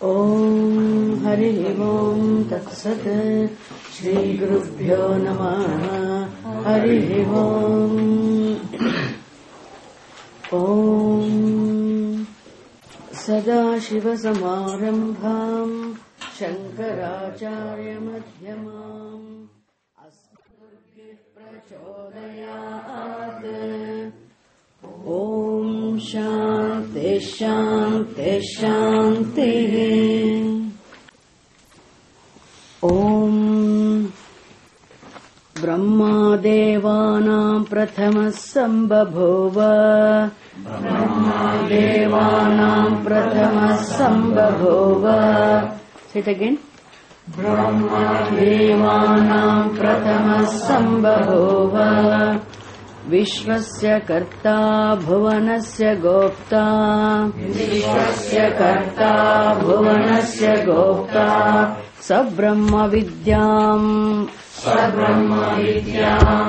ಓಂ ಹರಿ ಓಂ ತತ್ಸತ್ ಶ್ರೀ ಗುರುಭ್ಯೋ ನಮಃ ಹರಿ ಓಂ. ಓಂ ಸದಾಶಿವಸಮಾರಂಭಾಂ ಶಂಕರಾಚಾರ್ಯಮಧ್ಯಮಾಂ ಅಸ್ಮದ್ಗುರುಭ್ಯಃ ಪ್ರಚೋದಯಾತ್. ಓಂ ಶಾಂತಿ ಶಾಂತಿ ಶಾಂತಿ. ಓಂ ಬ್ರಹ್ಮದೇವಾನಾಂ ಪ್ರಥಮಃ ಸಂಬಭೂವ. ಬ್ರಹ್ಮದೇವಾನಾಂ ಪ್ರಥಮಃ ಸಂಬಭೂವ. Say it again. ಬ್ರಹ್ಮದೇವಾನಾಂ ಪ್ರಥಮಃ ಸಂಬಭೂವ. ವಿಶ್ವಸ್ಯ ಕರ್ತಾ ಭುವನಸ್ಯ ಗೋಪ್ತಾ. ವಿಶ್ವಸ್ಯ ಕರ್ತಾ ಭುವನಸ್ಯ ಗೋಪ್ತಾ. ಸ ಬ್ರಹ್ಮ ವಿದ್ಯಾಂ. ಸ ಬ್ರಹ್ಮ ವಿದ್ಯಾಂ.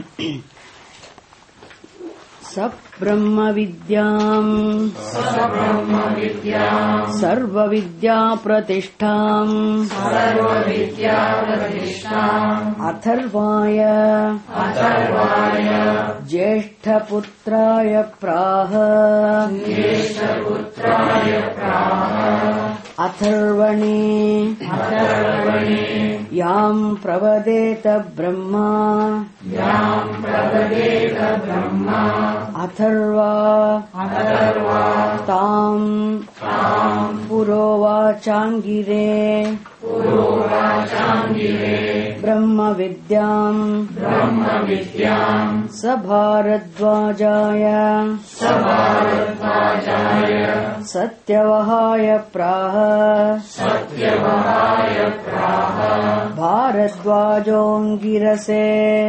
ಸ ಬ್ರಹ್ಮ ವಿದ್ಯಾಂ. ಸ ಬ್ರಹ್ಮ ವಿದ್ಯಾಂ. ಸರ್ವ ವಿದ್ಯಾ ಪ್ರತಿಷ್ಠಾಂ. ಸರ್ವ ವಿದ್ಯಾ ಪ್ರತಿಷ್ಠಾಂ. ಅಥರ್ವಾಯ. ಅಥರ್ವಾಯ. ಜ್ಯೇಷ್ಠ ಪುತ್ರಾಯ ಪ್ರಾಹ. ಜ್ಯೇಷ್ಠ ಪುತ್ರಾಯ ಪ್ರಾಹ. ಅಥರ್ವಣೇ. ಅಥರ್ವಣೇ. ಯಾಂ ಪ್ರವದೇತ ಬ್ರಹ್ಮ. ಯಾಂ ಪ್ರವದೇತ ಬ್ರಹ್ಮ. ಅಥರ್ವಾ. ಅಥರ್ವಾ. ತಾಂ. ತಾಂ. ಪುರೋವಾಚಾಂಗಿರೇ. ಪುರೋವಾಚಾಂಗಿರೇ. ಬ್ರಹ್ಮ ವಿದ್ಯಾಂ. ಬ್ರಹ್ಮ ವಿದ್ಯಾಂ. ಸ ಭಾರದ್ವಾಜಾಯ. ಸ ಭಾರದ್ವಾಜಾಯ. ಸತ್ಯವಹಾಯ ಪ್ರಾಹ. ಸತ್ಯವಹಾಯ ಪ್ರಾಹ. ಭಾರದ್ವಾಜೋಂಗಿರಸೆ.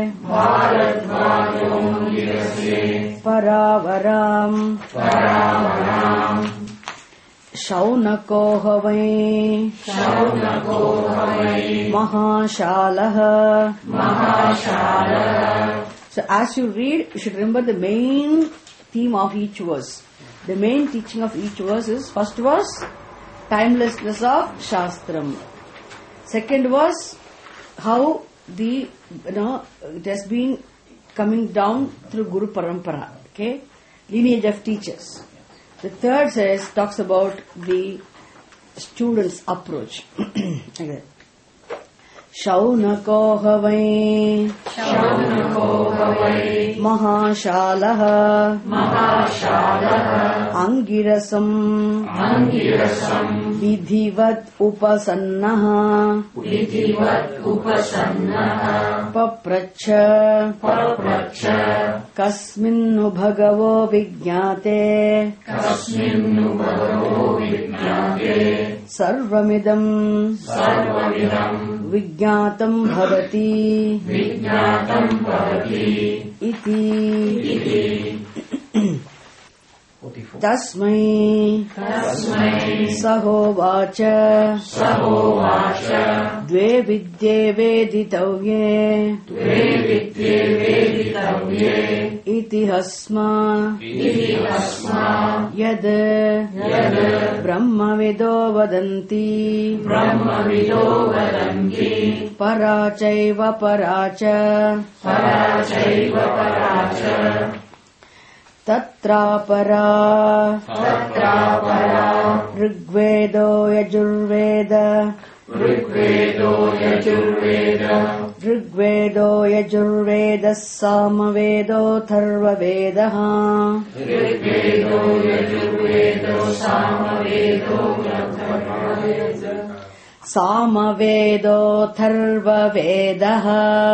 ಭಾರದ್ವಾಜೋಂಗಿರಸೆ. ಪರಾವರಾಂ. ಪರಾವರಾಂ. ಶೌನಕೋ hawai. ಶೌನಕೋ hawai. ಮಹಾಶಾಲಃ. ಮಹಾಶಾಲಃ. So as you read, you should remember the main theme of each verse. The main teaching of each verse is, first verse, timelessness of Shastram. Second verse, how it has been coming down through Guru Parampara, okay, lineage of teachers. The third talks about the student's approach. Okay. ಶೌನಕೋ hawai. ಶೌನಕೋ hawai. ಮಹಾಶಾಲಃ. ಮಹಾಶಾಲಃ. ಅಂಗಿರಸಂ. ಅಂಗಿರಸಂ. ವಿಧಿವತ್ ಉಪಸನ್ನಃ. ವಿಧಿವತ್ ಉಪಸನ್ನಃ. ಪಪ್ರಚ್ಛ. ಪಪ್ರಚ್ಛ. ಕಸ್ಮಿನ್ನು ಭಗವೋ ವಿಜ್ಞಾತೆ. ಕಸ್ಮಿನ್ನು ಭಗವೋ ವಿಜ್ಞಾತೆ. ಸರ್ವಮಿದಂ. ಸರ್ವಮಿದಂ. ವಿಜ್ಞಾತಂ ಭವತಿ. ವಿಜ್ಞಾತಂ ಭವತಿ. ಇತಿ. ತಸ್ಮೈ. ತಸ್ಮೈ. ಸಹೋವಾಚ. ಸಹೋವಾಚ. ದ್ವೇ ವಿದ್ಯೆ ವೇದಿತವ್ಯೇ. ದ್ವೇ ವಿದ್ಯೆ ವೇದಿತವ್ಯೇ. ಇತಿ asthma. ಇತಿ asthma. ಯದ್. ಯದ್. ಬ್ರಹ್ಮವಿದೋ ವದಂತಿ. ಬ್ರಹ್ಮವಿದೋ ವದಂತಿ. ಪರಾಚೈವ ಪರಾಚ. ಪರಾಚೈವ ಪರಾಚ. ತತ್ರಾಪರಾ. ತತ್ರಾಪರಾ. ಋಗ್ವೇದೋ ಯಜುರ್ವೇದ. ಋಗ್ವೇದೋ ಯಜುರ್ವೇದ. ಋಗ್ವೇದೋ ಯಜುರ್ವೇದಃ ಸಾಮವೇದೋಥರ್ವವೇದಃ. ಋಗ್ವೇದೋ ಯಜುರ್ವೇದೋ ಸಾಮವೇದೋಥರ್ವವೇದಃ.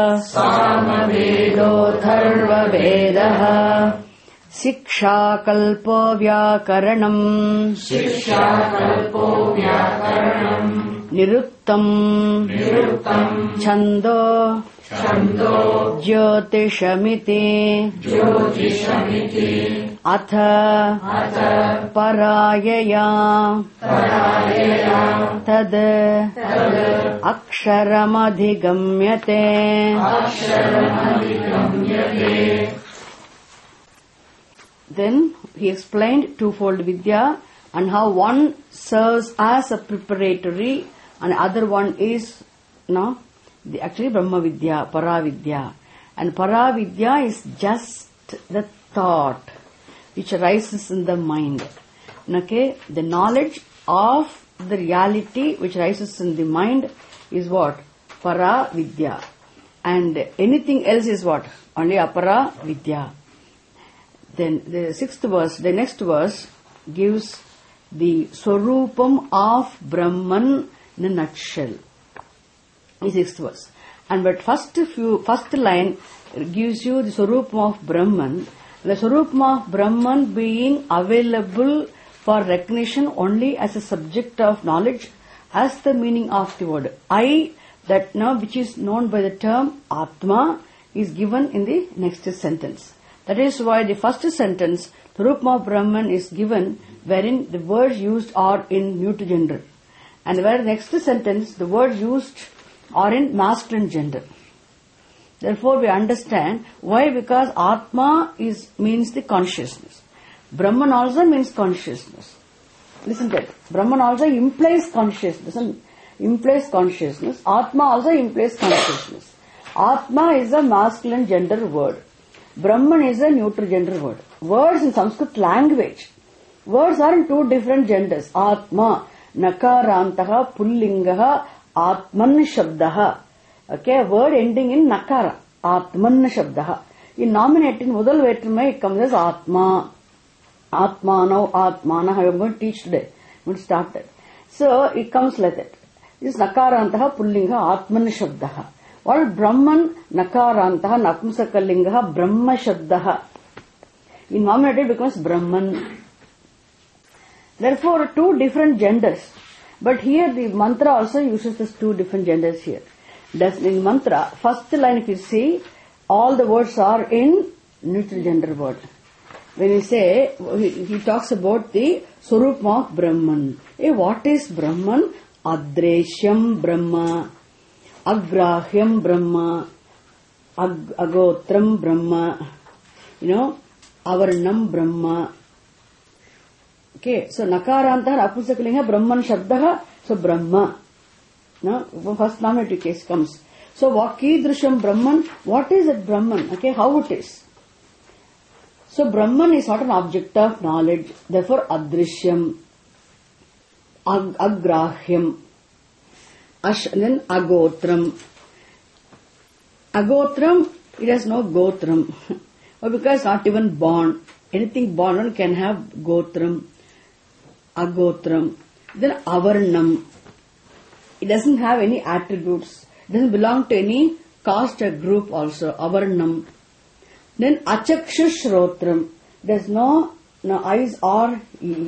ಸಾಮವೇದೋಥರ್ವವೇದಃ. ಶಿಕ್ಷಾಕಲ್ಪೋ ವ್ಯಾಕರಣಂ. ಶಿಕ್ಷಾಕಲ್ಪೋ ವ್ಯಾಕರಣಂ. ನಿರುಕ್ತಂ. ನಿರುಕ್ತಂ. ಛಂದೋ. ಛಂದೋ. ಜ್ಯೋತಿಷಮಿತಿ. ಜ್ಯೋತಿಷಮಿತಿ. ಅಥ. ಅಥ. ಪರಾಯಯಾ. ಪರಾಯಯಾ. ತದ್. ತದ್. ಅಕ್ಷರಮಧಿಗಮ್ಯತೆ. ಅಕ್ಷರಮಧಿಗಮ್ಯತೆ. Then he explained twofold vidya and how one serves as a preparatory and other one is actually Brahma Vidya, Paravidya. And Paravidya is just the thought which arises in the mind. Okay? The knowledge of the reality which rises in the mind is what? Para Vidya. And anything else is what? Only Apara Vidya. Then the next verse gives the Swarupam of Brahman in a nutshell. The sixth verse. And but first line gives you the Swarupam of Brahman. The Swarupam of Brahman being available for recognition only as a subject of knowledge, as the meaning of the word I, that now which is known by the term Atma, is given in the next sentence. That is why the first sentence, Swarupam of Brahman, is given wherein the words used are in neuter gender. And where the next sentence, the words used are in masculine gender. Therefore we understand why, because Atma means the consciousness. Brahman also means consciousness. Listen to it. Brahman also implies consciousness. Atma also implies consciousness. Atma is a masculine gender word. Brahman is a neuter gender word. Words in Sanskrit language. Words are in two different genders. Atma, Nakarantaha, Pullingaha, Atman Shabdaha. Okay, a word ending in Nakara. Atman Shabdaha. In nominating Mudal Vetrama, it comes as Atma. Atmana, Atmana. I am going to teach today. I'm going to start that. So, it comes like that. This is Nakarantaha, Pullingaha, Atman Shabdaha. Or Brahman, Nakarantaha, Napumsakalingaha, Brahma Shabdaha. In nominative it becomes Brahman. Therefore, two different genders. But here the mantra also uses these two different genders here. Thus in mantra, first line if you see, all the words are in neutral gender word. When you say, he talks about the Swarupam of Brahman. What is Brahman? Adreshyam Brahma, Agrahyam Brahma, Agotram Brahma, Avarnam Brahma. Okay, so Nakaranta Apusakalinga Brahman Shabdaha, so Brahma. No, first nominative case comes. So what Kidrisham Brahman, what is it Brahman? Okay, how it is? So Brahman is not an object of knowledge, therefore Adrishyam, Agrahyam, then Agotram. Agotram, it has no Gotram. Or because not even born. Anything born can have Gotram, Agotram. Then Avarnam. It doesn't have any attributes. It doesn't belong to any caste or group also. Avarnam. Then Achakshushrotram. There's no eyes or,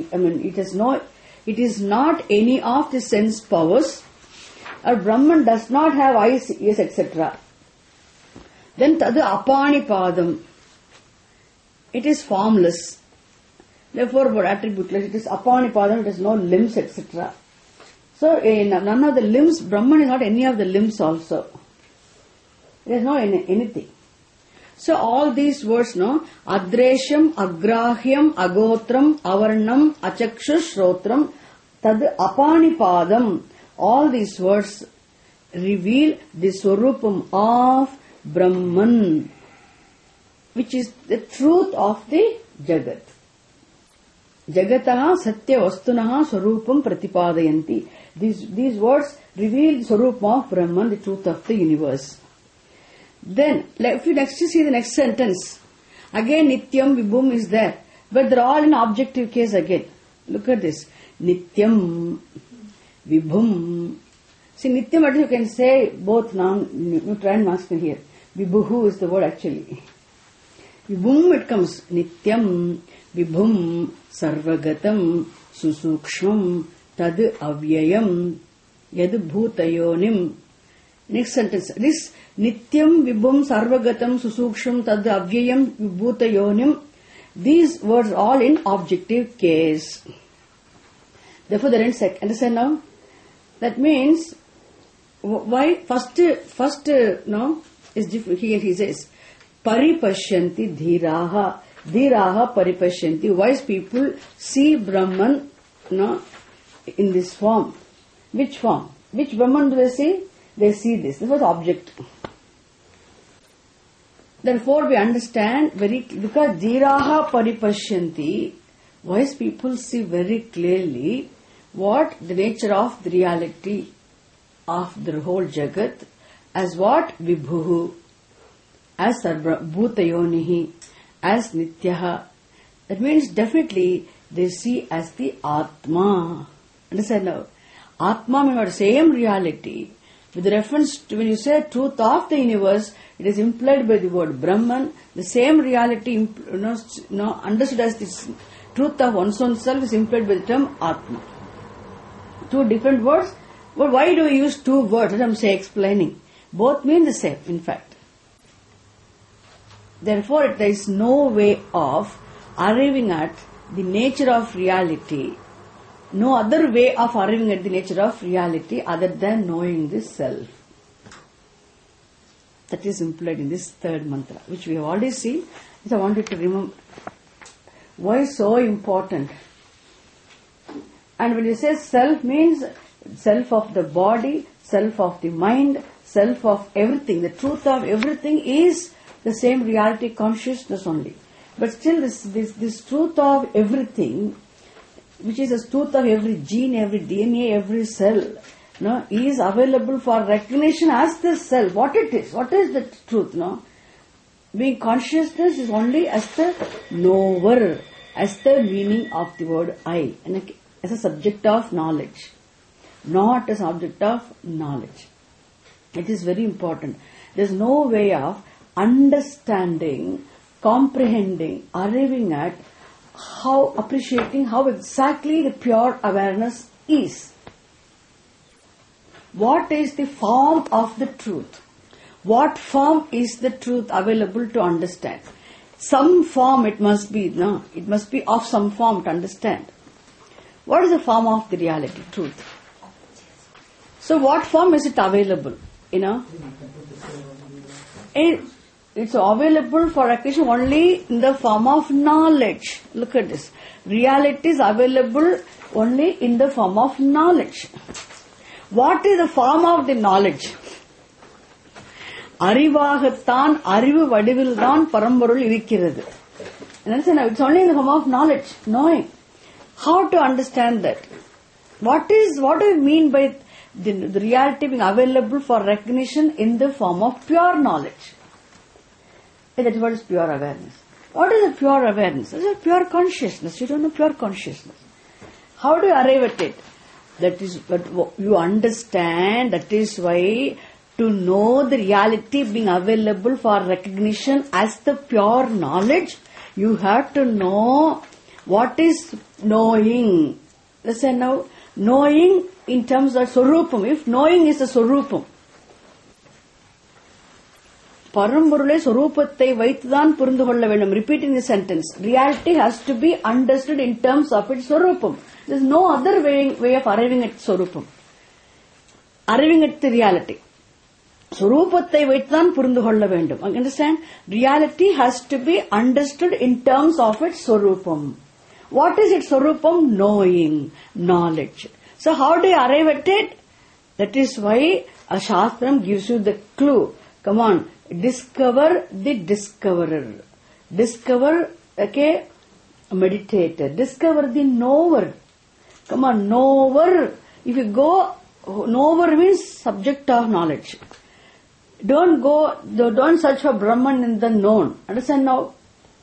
it is not any of the sense powers. Or Brahman does not have eyes, ears, etc. Then Tadu Apanipadam. It is formless. Therefore, for attributeless, it is Apanipadam, it has no limbs, etc. So, none of the limbs, Brahman is not any of the limbs also. There is no anything. So, all these words, Adreshyam, Agrahyam, Agotram, Avarnam, Achakshus, Shrotram, Tad Apanipadam. All these words reveal the Swarupam of Brahman, which is the truth of the Jagat. Jagataha Satya Vastunaha Swarupam Pratipadayanti. These words reveal the Swarupam of Brahman, the truth of the universe. Then, if you next see the next sentence, again Nityam Vibhum is there, but they're all in objective case again. Look at this. Nityam Vibhum. See, Nityam, you can say both neutral and masculine here. Vibhuhu is the word actually. Vibhum it comes. Nityam Vibhum Sarvagatam Susukshmam Tad Avyayam Yad Bhutayonim. Next sentence. This Nityam Vibhum Sarvagatam Susuksham Tad Avyayam Bhutayonim. These words are all in objective case. Therefore, they're in second. Understand now? That means, why first is different. Here he says, Paripashyanti Dhiraha. Dhiraha Paripashyanti. Wise people see Brahman no, in this form. Which form? Which Brahman do they see? They see this. This was object. Therefore, we understand because Dhiraha Paripashyanti, wise people see very clearly what the nature of the reality of the whole Jagat as what? Vibhuhu, as Bhutayonihi, as Nityaha. That means definitely they see as the Atma. Understand now? Atma means the same reality. With reference to when you say truth of the universe, it is implied by the word Brahman. The same reality, understood as the truth of one's own self is implied by the term Atma. Two different words. But why do we use two words? Let me explaining. Both mean the same, in fact. Therefore, there is no way of arriving at the nature of reality. No other way of arriving at the nature of reality other than knowing this self. That is implied in this third mantra, which we have already seen. I wanted to remember why so important. And when you say self, means self of the body, self of the mind, self of everything. The truth of everything is the same reality consciousness only. But still this truth of everything, which is the truth of every gene, every DNA, every cell, is available for recognition as the self. What it is? What is the truth? Being consciousness is only as the knower, as the meaning of the word I, and as a subject of knowledge, not as object of knowledge. It is very important. There is no way of understanding, comprehending, arriving at appreciating how exactly the pure awareness is. What is the form of the truth? What form is the truth available to understand? Some form it must be, it must be of some form to understand. What is the form of the reality, truth? So what form is it available? It's available for recognition only in the form of knowledge. Look at this. Reality is available only in the form of knowledge. What is the form of the knowledge? அறிவாகத்தான் அறிவு வடிவில்தான் பரம்பொருள் இருக்கிறது. It's only in the form of knowledge, knowing. How to understand that? What do you mean by the reality being available for recognition in the form of pure knowledge? That is what is pure awareness. What is a pure awareness? It is a pure consciousness. You don't know pure consciousness. How do you arrive at it? That is what you understand. That is why to know the reality being available for recognition as the pure knowledge, you have to know what is knowing. Listen now, knowing in terms of Swarupam. If knowing is a Swarupam, பரம்பொருளை சொரூபத்தை வைத்துதான் புரிந்து கொள்ள வேண்டும். Repeating the sentence. Reality has to be understood in terms of its Swarupam. There is no other way of arriving at Swarupam. Arriving at the reality. சொரூபத்தை வைத்துதான் புரிந்து கொள்ள வேண்டும். Understand? Reality has to be understood in terms of its Swarupam. What is its Swarupam? Knowing, knowledge. So how do you arrive at it? That is why a Shastram gives you the clue. Come on. Discover the discoverer. Discover, meditator. Discover the knower. Come on, knower. If you go, knower means subject of knowledge. Don't search for Brahman in the known. Understand now?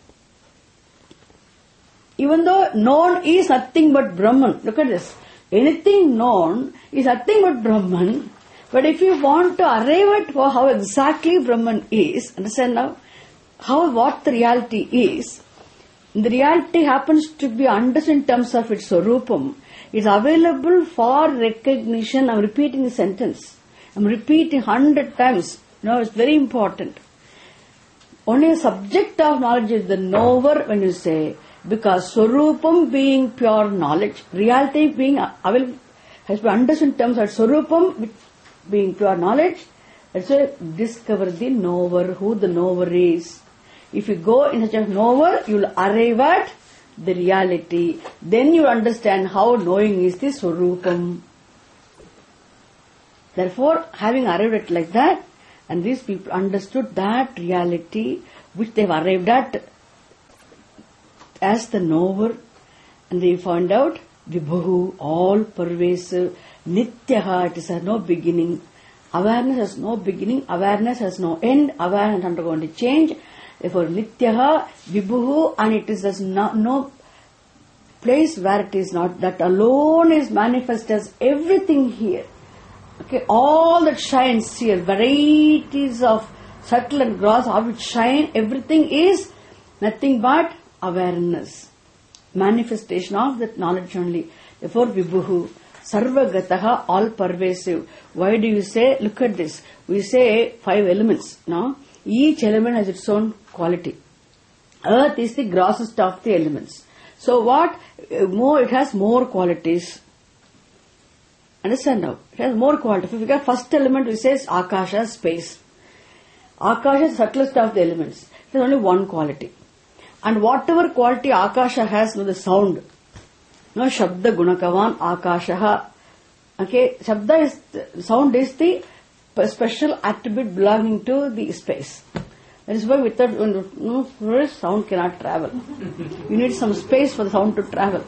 Even though known is nothing but Brahman. Look at this. Anything known is nothing but Brahman. But if you want to arrive at how exactly Brahman is, understand now, what the reality is, the reality happens to be understood in terms of its Swarupam. It's available for recognition. I'm repeating the sentence. I'm repeating 100 times. It's very important. Only a subject of knowledge is the knower when you say, because Swarupam being pure knowledge, reality being available, has been understood in terms of Swarupam, being pure knowledge. That's why discover the knower, who the knower is. If you go in such a knower, you will arrive at the reality. Then you understand how knowing is the Swarupam. Therefore, having arrived at like that, and these people understood that reality which they have arrived at as the knower, and they find out Vibhu, all pervasive, Nityaha, it has no beginning. Awareness has no beginning, awareness has no end, awareness undergoing to change. Therefore, Nityaha, Vibhu, and it is as no place where it is not. That alone is manifest as everything here. Okay, all that shines here, varieties of subtle and gross, how it shine, everything is nothing but awareness. Manifestation of that knowledge only. Therefore, Vibhu, Sarvagataha, all pervasive. Why do you say, look at this, we say 5 elements, no? Each element has its own quality. Earth is the grossest of the elements. So what? More, it has more qualities. Understand now? It has more quality. If we got first element, we say Akasha, space. Akasha is the subtlest of the elements. It has only one quality. And whatever quality Akasha has, the sound. No, Shabda Gunakavan Akashaha. Okay, Shabda is, sound is the special attribute belonging to the space. That is why without sound cannot travel. You need some space for the sound to travel.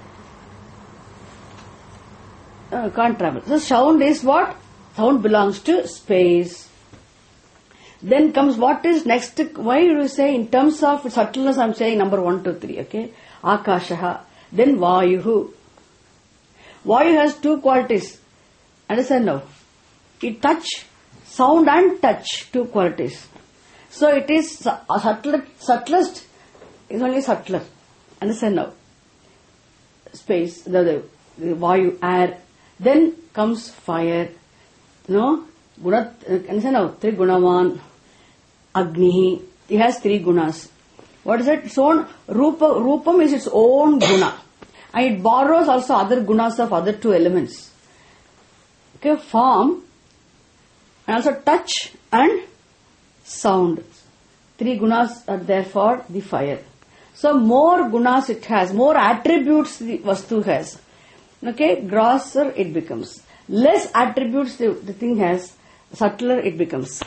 Can't travel. So sound is what? Sound belongs to space. Then comes what is next? Why do you say in terms of subtleness? I am saying number 1, 2, 3. Okay, Akashaha. Then Vayuhu. Vayu has 2 qualities. Understand now? It touch, sound and touch, 2 qualities. So it is subtlest is only subtler. Understand now? Space, the Vayu, air. Then comes fire. No? Guna, understand now? 3 gunavan. Agni. It has 3 gunas. What is it? Its own Rupam is its own guna. And it borrows also other gunas of other 2 elements. Okay, form and also touch and sound. 3 gunas are there for the fire. So more gunas it has, more attributes the vastu has. Okay, grosser it becomes. Less attributes the thing has, subtler it becomes.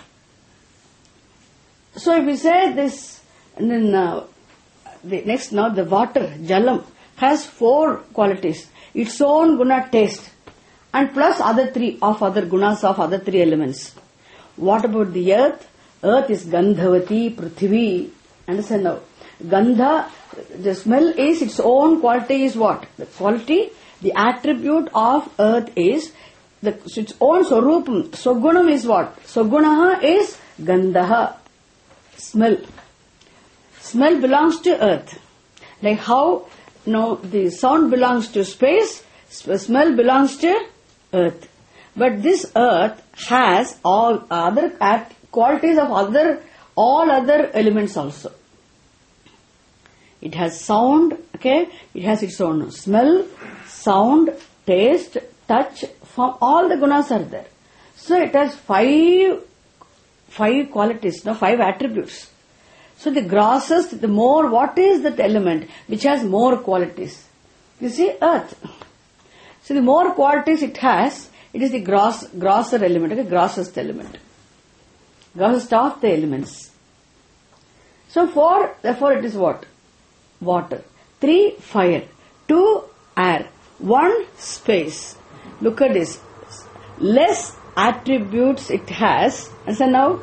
So if we say this, and then the next now the water, Jalam, has 4 qualities. Its own guna taste and plus other 3 of other gunas of other 3 elements. What about the earth? Earth is Gandhavati, Prithvi. Understand now? Gandha, the smell is its own quality is what? The quality, the attribute of earth is its own Swarupam. Sogunam is what? Sogunaha is Gandhaha. Smell. Smell belongs to earth. Like how the sound belongs to space, smell belongs to earth. But this earth has all other qualities of all other elements also. It has sound, okay? It has its own smell, sound, taste, touch, form, all the gunas are there. So it has 5 qualities, 5 attributes. So the grossest, the more, what is that element which has more qualities? You see, earth. So the more qualities it has, it is the grosser element, okay? Grossest element. Grossest of the elements. So therefore it is what? Water. 3, fire. 2, air. 1, space. Look at this. Less attributes it has. And so now,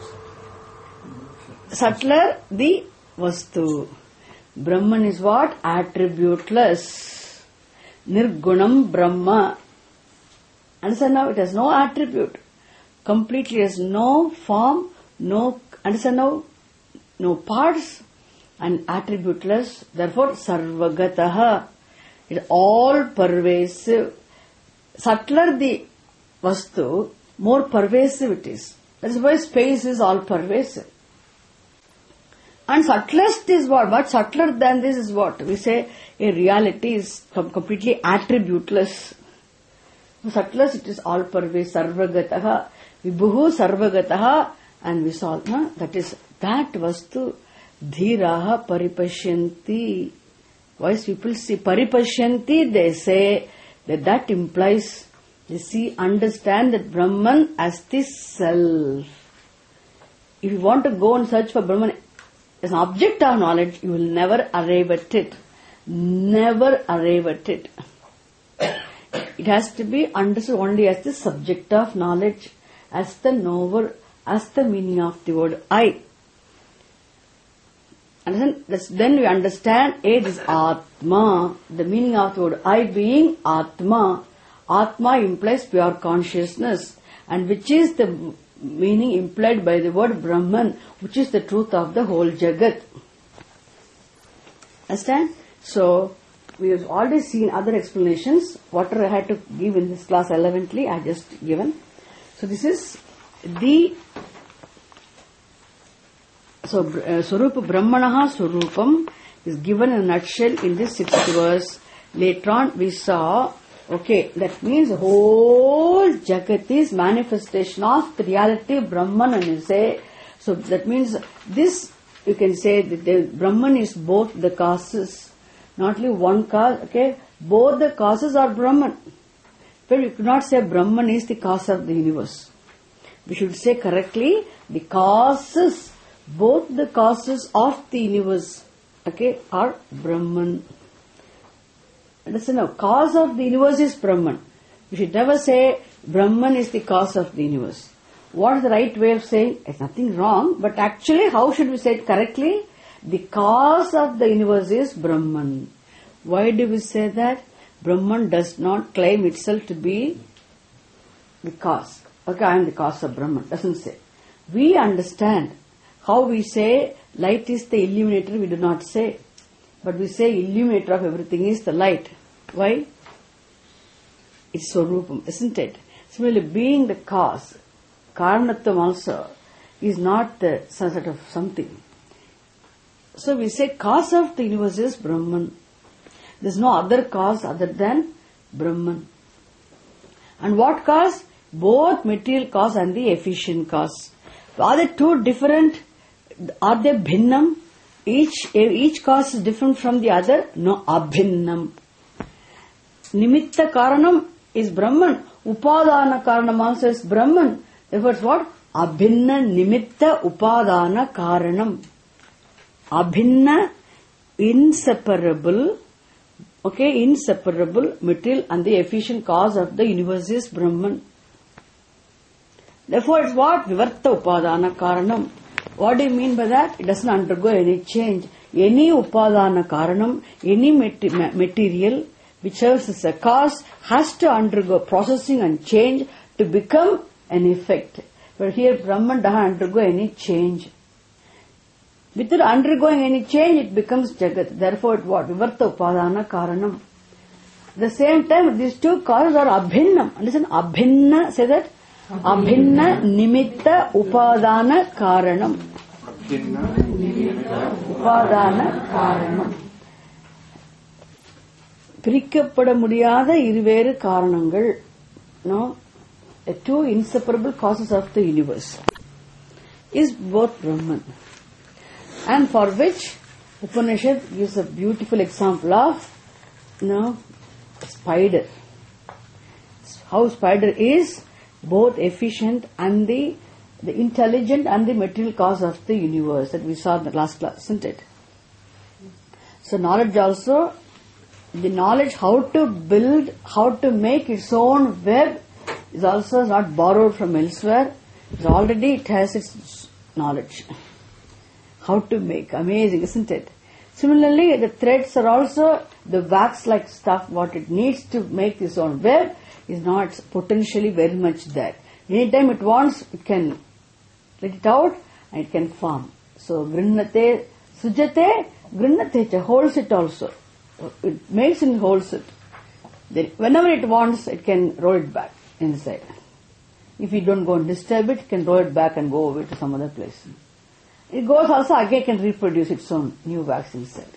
subtler the vastu. Brahman is what? Attributeless. Nirgunam Brahma. Understand now? It has no attribute. Completely has no form, no, understand now? No parts and attributeless. Therefore, Sarvagataha. It is all pervasive. Subtler the vastu, more pervasive it is. That is why space is all pervasive. And subtlest is what? But subtler than this is what? We say a reality is completely attributeless. Subtlest it is all pervasive. Sarvagataha. Vibhuhu Sarvagataha. And we saw that vastu dhiraha paripashyanti. Wise people see paripashyanti, they say that implies they see, understand that Brahman as the self. If you want to go and search for Brahman as an object of knowledge, you will never arrive at it. Never arrive at it. It has to be understood only as the subject of knowledge, as the knower, as the meaning of the word I. And then we understand this Atma, the meaning of the word I being Atma. Atma implies pure consciousness, and which is the meaning implied by the word Brahman, which is the truth of the whole Jagat. Understand? So, we have already seen other explanations. Whatever I had to give in this class relevantly, I just given. So, this is the Swarupa Brahmanaha Swarupam is given in a nutshell in this 6th verse. Later on, we saw, that means the whole Jagat is manifestation of the reality of Brahman, and you say, so that means this, you can say that the Brahman is both the causes, not only one cause, both the causes are Brahman. But you cannot say Brahman is the cause of the universe. We should say correctly, the causes, both the causes of the universe, are Brahman. Understand now, cause of the universe is Brahman. We should never say Brahman is the cause of the universe. What is the right way of saying? There's nothing wrong, but actually how should we say it correctly? The cause of the universe is Brahman. Why do we say that? Brahman does not claim itself to be the cause. I am the cause of Brahman. Doesn't say. We understand how we say light is the illuminator, we do not say. But we say illuminator of everything is the light. Why? It's Swarupam, isn't it? Similarly, being the cause, Karanatvam also, is not some sort of something. So we say cause of the universe is Brahman. There's no other cause other than Brahman. And what cause? Both material cause and the efficient cause. Are they two different? Are they bhinnam? Each cause is different from the other? No, abhinnam. Nimitta karanam is Brahman. Upadana karanam also is Brahman. Therefore it's what? Abhinna nimitta upadana karanam. Abhinna, inseparable, inseparable material and the efficient cause of the universe is Brahman. Therefore it's what? Vivarta upadana karanam. What do you mean by that? It doesn't undergo any change. Any upadana karanam, any material which serves as a cause has to undergo processing and change to become an effect. But here Brahman doesn't undergo any change. Without undergoing any change, it becomes Jagat. Therefore, it what? Vivarta upadana karanam. At the same time, these two causes are abhinnam. Understand? Abhinna, say that? Abhinna nimitta upadana karanam. Upadana karanam. பிரிக்கப்பட முடியாத இருவேறு காரணங்கள். No? The two inseparable causes of the universe is both Brahman. And for which Upanishad gives a beautiful example of, spider. How spider is both efficient and the intelligent and the material cause of the universe that we saw in the last class, isn't it? So knowledge also, the knowledge how to build, how to make its own web is also not borrowed from elsewhere. It has its knowledge. How to make. Amazing, isn't it? Similarly, the threads are also the wax-like stuff. What it needs to make its own web is not potentially very much there. Anytime it wants, it can let it out and it can form. So, grinnate, sujate, grinnate, holds it also. It makes and holds it. Then, whenever it wants, it can roll it back inside. If you don't go and disturb it, it can roll it back and go away to some other place. It goes also again can reproduce its own new wax inside.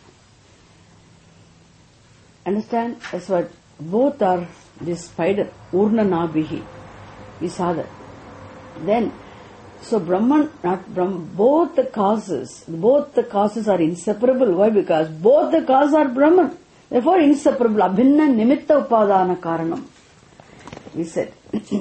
Understand? That's what both are this spider, Urna Nabihi. We saw that. Then So Brahman, not Brahman, both the causes are inseparable. Why? Because both the causes are Brahman. Therefore inseparable. Abhinna nimitta upadana karanam. We said.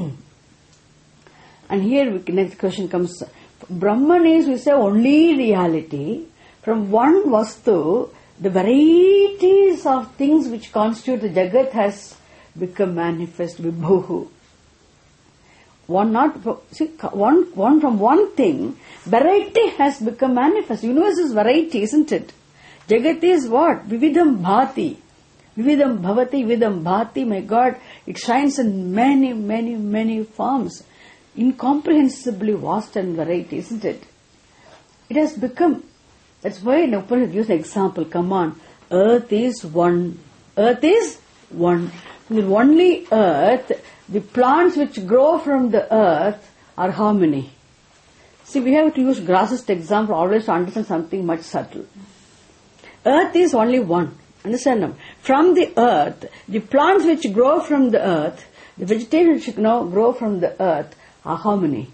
And here next question comes. Brahman is, we say, only reality. From one vastu, the varieties of things which constitute the Jagat has become manifest, vibhuhu. One from one thing, variety has become manifest. Universe is variety, isn't it? Jagat is what? Vividam bhati. Vividam bhavati, vividam bhati. My God, it shines in many, many, many forms. Incomprehensibly vast and variety, isn't it? It has become. That's why in Upanishad use an example. Come on. Earth is one. Earth is one. The only earth, the plants which grow from the earth are how many? See, we have to use grossest example always to understand something much subtle. Earth is only one. Understand now? From the earth, the plants which grow from the earth, the vegetation which grow from the earth are how many?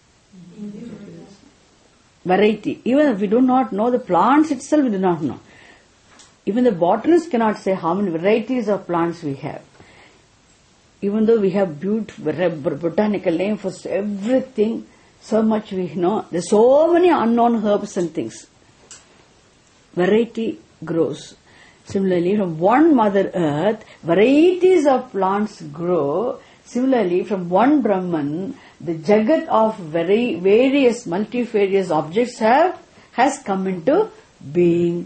Variety. Even if we do not know the plants itself, we do not know. Even the botanists cannot say how many varieties of plants we have. Even though we have beautiful botanical name for everything, so much we know. There are so many unknown herbs and things. Variety grows. Similarly, from one Mother Earth, varieties of plants grow. Similarly, from one Brahman, the Jagat of various multifarious objects has come into being.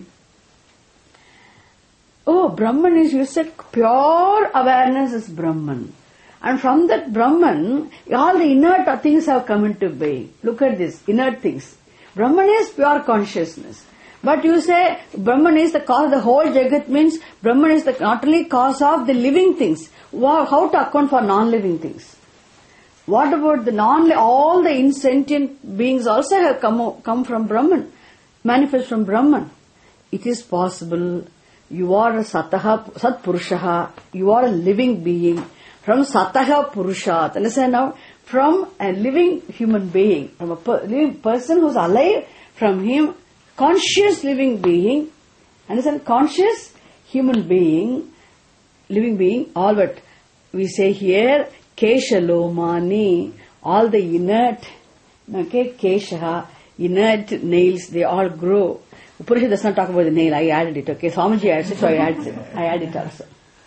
Oh, Brahman is, you said, pure awareness is Brahman. And from that Brahman, all the inert things have come into being. Look at this, inert things. Brahman is pure consciousness. But you say Brahman is the cause of the whole Jagat, means Brahman is the not only cause of the living things. How to account for non-living things? What about the all the insentient beings also have come from Brahman, manifest from Brahman. It is possible. You are a Sataha, Sat Purushaha. You are a living being. From Sataha Purushat. Understand now? From a living human being, from a living person who is alive, from him, conscious living being. Understand? Conscious human being, living being, all but we say here, Keshalomani, all the inert, okay, Kesha, inert nails, they all grow. Upanishad does not talk about the nail, I added it, okay. Swamiji adds it, so I add it also.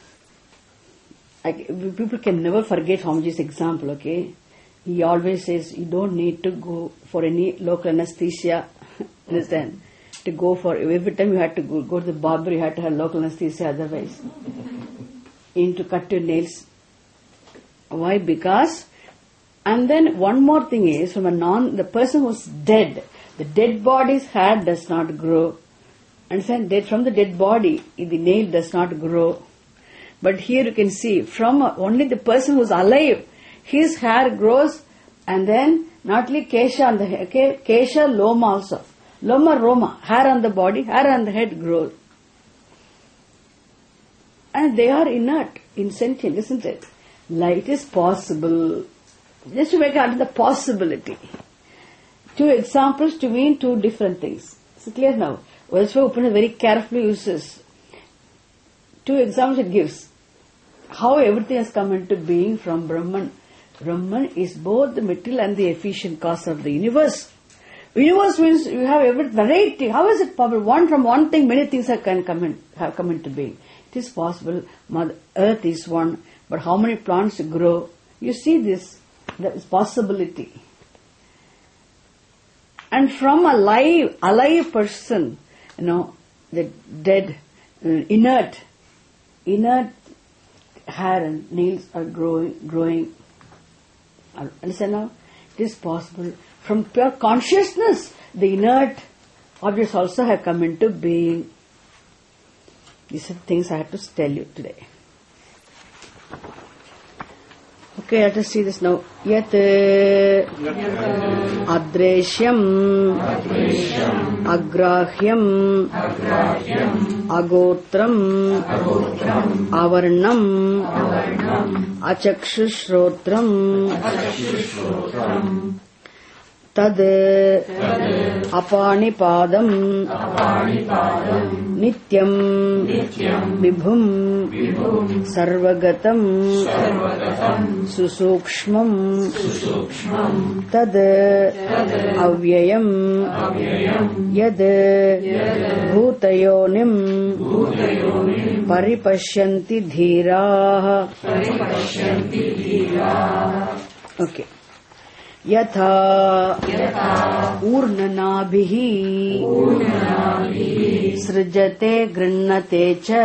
People can never forget Swamiji's example, okay. He always says, you don't need to go for any local anesthesia, understand. To go for, every time you had to go to the barber, you had to have local anesthesia, otherwise. To cut your nails. Why? Because, and then one more thing is, from the person who's dead, the dead body's hair does not grow. Understand? From the dead body, the nail does not grow. But here you can see, from only the person who's alive, his hair grows, and then not only Kesha on the head, okay, Kesha, Loma also. Loma, Roma, hair on the body, hair on the head grows. And they are inert, insentient, isn't it? Light is possible. Just to make out the possibility. Two examples to mean two different things. It's clear now. Vaishnava Upanishad very carefully uses two examples it gives. How everything has come into being from Brahman. Brahman is both the material and the efficient cause of the universe. Universe means you have every variety. How is it possible? From one thing, many things have come into being. It is possible. Mother Earth is one, but how many plants grow? You see this. There is possibility. And from a alive person, the dead, inert hair and nails are growing. Understand now? It is possible. From pure consciousness, the inert objects also have come into being. These are the things I have to tell you today. Okay, let us see this now. Yat adreshyam agrahyam agotram avarnam achakshushrotram tad apanipadam nityam vibhum sarvagatam susukshmam tad avyayam yad bhutayonim paripashyanti dhiraah. Okay. Yatha urnanabhihi srijate grinnate cha.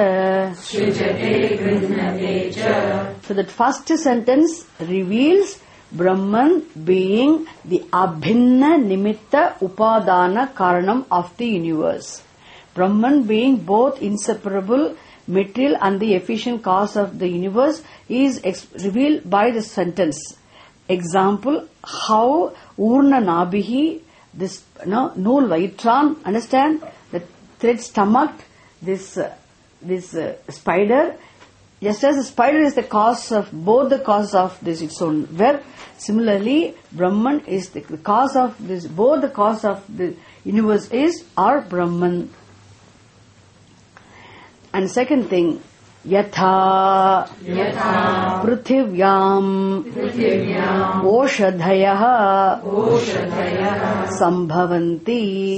So that first sentence reveals Brahman being the abhinna nimitta upadana karanam of the universe. Brahman being both inseparable material and the efficient cause of the universe is revealed by the sentence. Example, how Urna Nabhihi, this Nool Vaitran, understand? The thread stomach, this spider, just as the spider is the cause of, both the cause of this its own web, similarly, Brahman is the cause of this, both the cause of the universe is our Brahman. And second thing, Yatha Pruthivyam Oshadhayah Sambhavanti.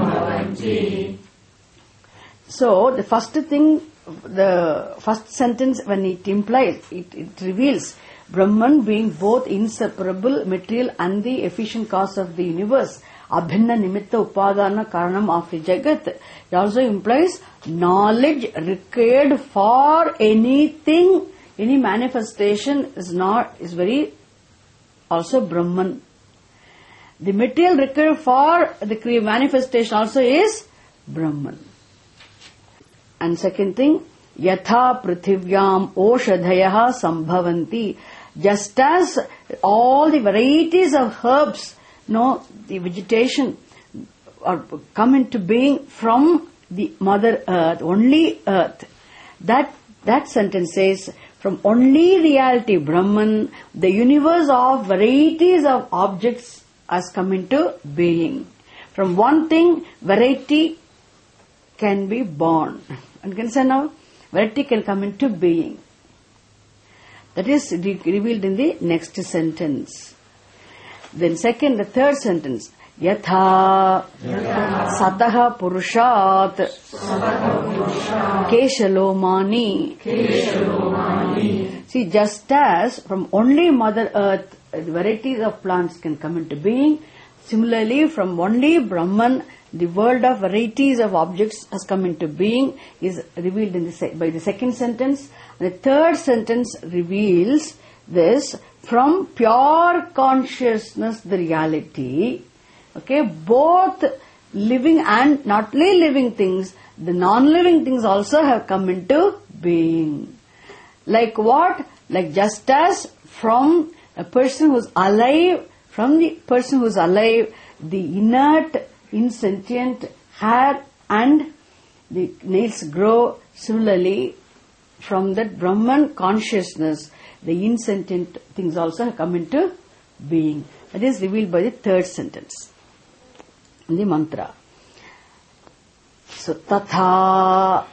So the first thing, the first sentence, when it implies, it reveals Brahman being both inseparable material and the efficient cause of the universe. Abhinna nimitta upadana karanam of the jagat. It also implies knowledge required for anything, any manifestation is very also Brahman. The material required for the manifestation also is Brahman. And second thing, Yatha Prithivyam Oshadhayah Sambhavanti. Just as all the varieties of herbs, the vegetation come into being from the Mother Earth, only Earth. That sentence says, from only reality Brahman, the universe of varieties of objects has come into being. From one thing, variety can be born. And can say now, variety can come into being. That is revealed in the next sentence. Then the third sentence, Yatha Sataha Purushat Keshalomani. See, just as from only Mother Earth, varieties of plants can come into being, similarly from only Brahman, the world of varieties of objects has come into being, is revealed by the second sentence. The third sentence reveals this, from pure consciousness, the reality, both living and not living things, the non-living things also have come into being. Like what? Like just as from a person who's alive, the inert, insentient hair and the nails grow, similarly from that Brahman consciousness, the insentient things also have come into being. That is revealed by the third sentence in the mantra. So, Tatha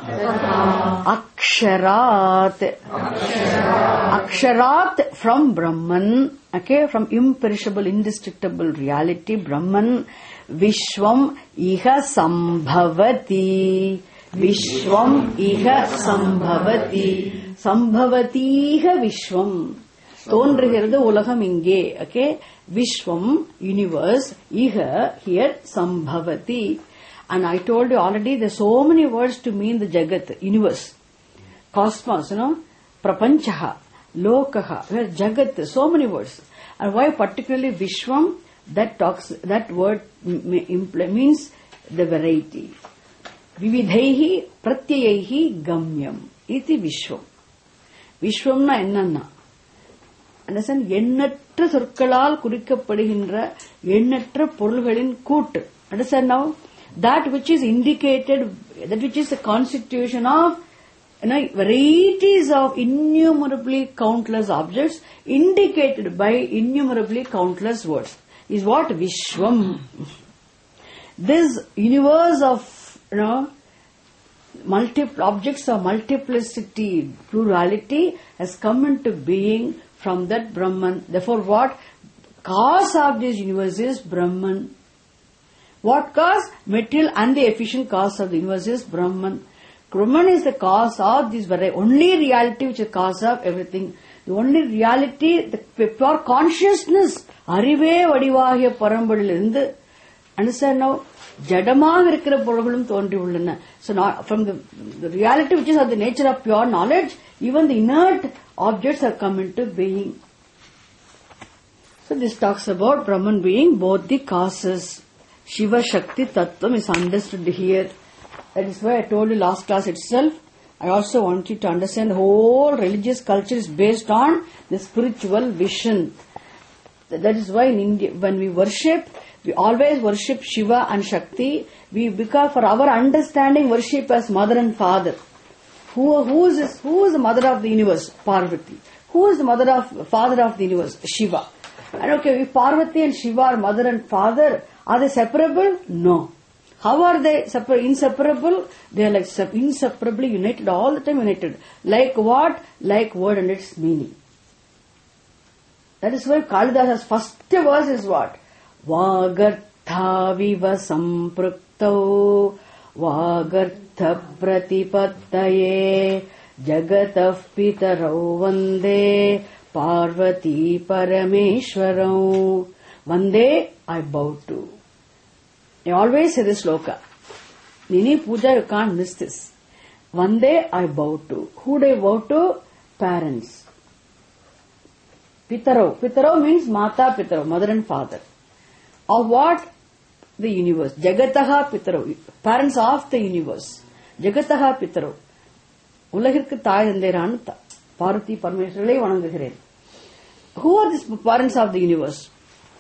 Aksharat from Brahman, from imperishable, indestructible reality, Brahman, Vishwam Iha Sambhavati. Vishwam Iha Sambhavati. Sambhavatiha Vishwam. Thonruகிறது உலகம் இங்கே. Vishwam, universe, Iha, here, Sambhavati. And I told you already, there are so many words to mean the Jagat, universe, cosmos, Prapanchaha, Lokaha, where Jagat, so many words. And why particularly Vishwam? That word means the variety. Vividhaihi pratyayaihi gamyam. Iti Vishwam. Vishwamna ennanna. Understand? எண்ணற்ற சொற்களால் குறிக்கப்படுகின்ற எண்ணற்ற பொருள்களின் கூட்டு. Understand now? That which is indicated, that which is the constitution of varieties of innumerably countless objects indicated by innumerably countless words. is what? Vishwam. This universe of, multiple objects of multiplicity, plurality has come into being from that Brahman. Therefore what? Cause of this universe is Brahman. What cause? Material and the efficient cause of the universe is Brahman. Brahman is the cause of this variety. Only reality which is the cause of everything. The only reality, the pure consciousness. Arive vadivahya parambadilirundu. Understand now? Jadamaga irukira பொருள்களும் தோன்றி உள்ளன. So now, from the reality which is of the nature of pure knowledge, even the inert objects have come into being. So this talks about Brahman being both the causes. Shiva Shakti Tattvam is understood here. That is why I told you last class itself. I also want you to understand the whole religious culture is based on the spiritual vision. That is why in India, when we worship, we always worship Shiva and Shakti. Because for our understanding, worship as mother and father. Who is the mother of the universe? Parvati. Who is the father of the universe? Shiva. And okay, if Parvati and Shiva are mother and father, are they separable? No. How are they inseparable? They are like inseparably united, all the time united. Like what? Like word and its meaning. That is why Kalidasa's first verse is what? Vagartha sampraktau Vagartha pratipattaye Jagatah pitarau vande Parvati parameshwarau. Vande I bow to. I always say this sloka. In any puja you can't miss this. Vande I bow to. Who do I bow to? Parents. Pitarau. Pitarau means Mata Pitarau, mother and father. Of what? The universe. Jagataha Pitarau. Parents of the universe. Jagataha Pitarau. Ulagirku Thai Thandairanu Parvati Parameshwarale Vanangugiren. Who are these parents of the universe?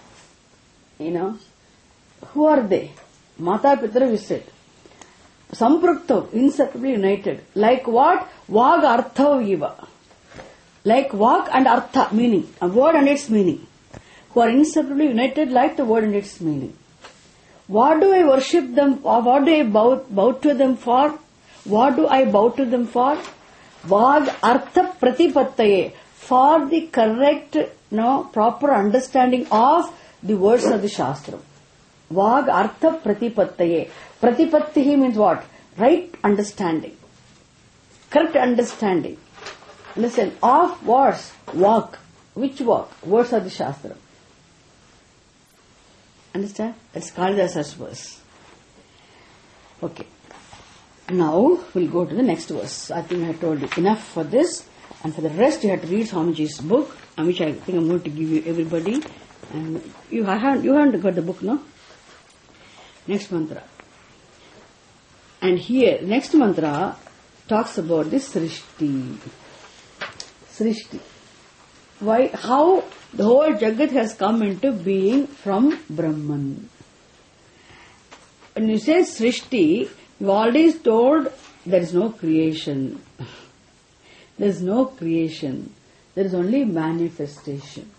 Who are they? Mata Pitarau is said. Sampruktav, inseparably united. Like what? Vag Arthav Iva. Like Vag and Artha, meaning. A word and its meaning. Who are inseparably united like the word and its meaning. What do I worship them for? What do I bow to them for? What do I bow to them for? Vag Artha Pratipattaye. For the correct, proper understanding of the words of the Shastra. Vag Artha Pratipattaye. Pratipattihi means what? Right understanding. Correct understanding. Listen, of words, Vag. Which Vag? Words of the Shastra. Understand? That's Kalidasa's verse. Okay. Now we'll go to the next verse. I think I told you enough for this. And for the rest, you have to read Swamiji's book, which I think I'm going to give you everybody. And you haven't got the book, no? Next mantra. And here, next mantra talks about this Srishti. Srishti. Why? How the whole Jagat has come into being from Brahman. When you say Srishti, you already told there is no creation. There is no creation. There is only manifestation.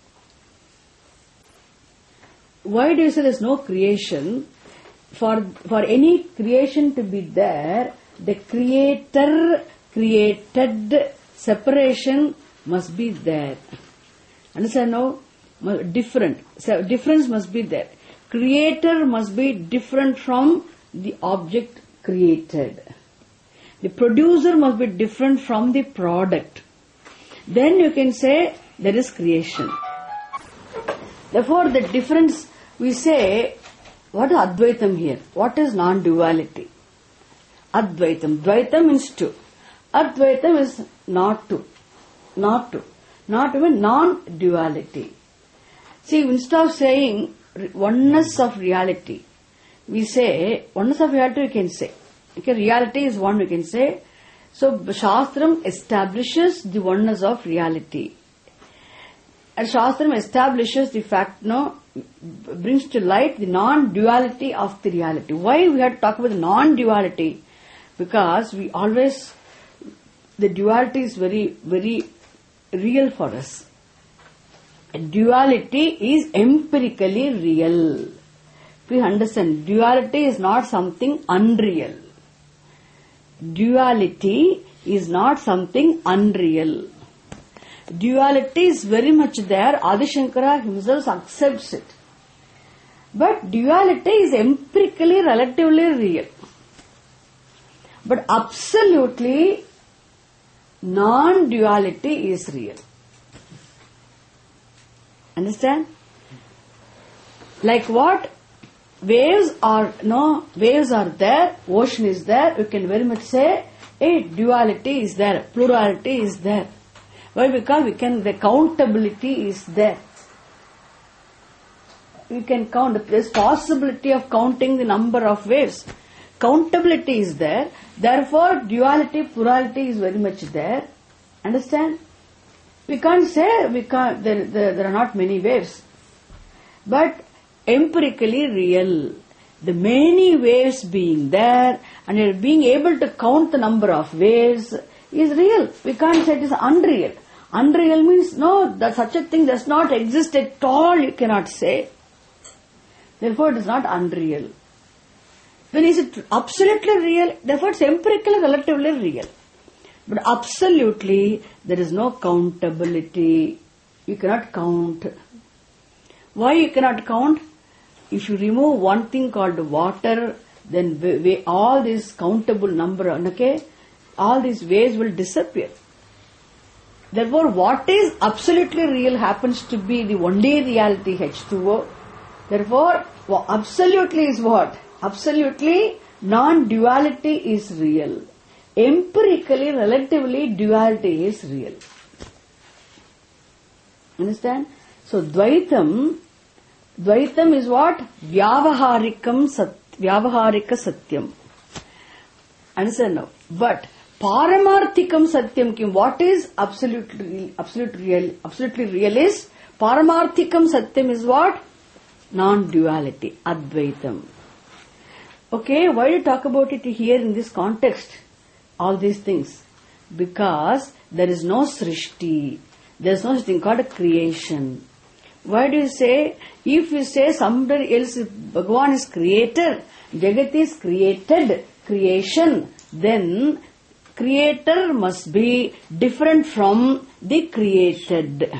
Why do you say there is no creation? For any creation to be there, the creator created separation must be there. Understand now? Difference must be there. Creator must be different from the object created. The producer must be different from the product. Then you can say there is creation. Therefore, the difference we say, what is Advaitam here? What is non-duality? Advaitam. Dvaitam means two. Advaitam is not two. Not two. Not even non-duality. See, instead of saying oneness of reality, we say, oneness of reality we can say. Okay, reality is one we can say. So, Shastram establishes the oneness of reality. And Shastram establishes the fact, brings to light the non-duality of the reality. Why we have to talk about the non-duality? Because the duality is very, very real for us. duality is empirically real. Please understand, duality is not something unreal. Duality is not something unreal. Duality is very much there. Adi Shankara himself accepts it. But duality is empirically relatively real. But absolutely non-duality is real. Understand? Like what? Waves are there, ocean is there, you can very much say, duality is there, plurality is there. Why? Because the countability is there. We can count, there's possibility of counting the number of waves. Countability is there, therefore duality, plurality is very much there. Understand? We can't say, there are not many waves. But empirically real. The many waves being there and being able to count the number of waves is real. We can't say it is unreal. Unreal means no, that such a thing does not exist at all, you cannot say. Therefore it is not unreal. When is it absolutely real? Therefore it's empirically relatively real. But absolutely there is no countability. You cannot count. Why you cannot count? If you remove one thing called water, then all this countable number, okay, all these waves will disappear. Therefore, what is absolutely real happens to be the only reality, H2O. Therefore, absolutely is what? Absolutely, non-duality is real. Empirically, relatively, duality is real. Understand? So, Dvaitam is what? Vyavaharika satyam. Understand now? But Paramarthikam satyam kim? What is absolutely real is Paramarthikam satyam is what? Non-duality, Advaitam. Okay, why do you talk about it here in this context? All these things. Because there is no srishti. There is no such thing called a creation. Why do you say, if you say somebody else, Bhagavan is creator, Jagat is created, creation, then creator must be different from the created.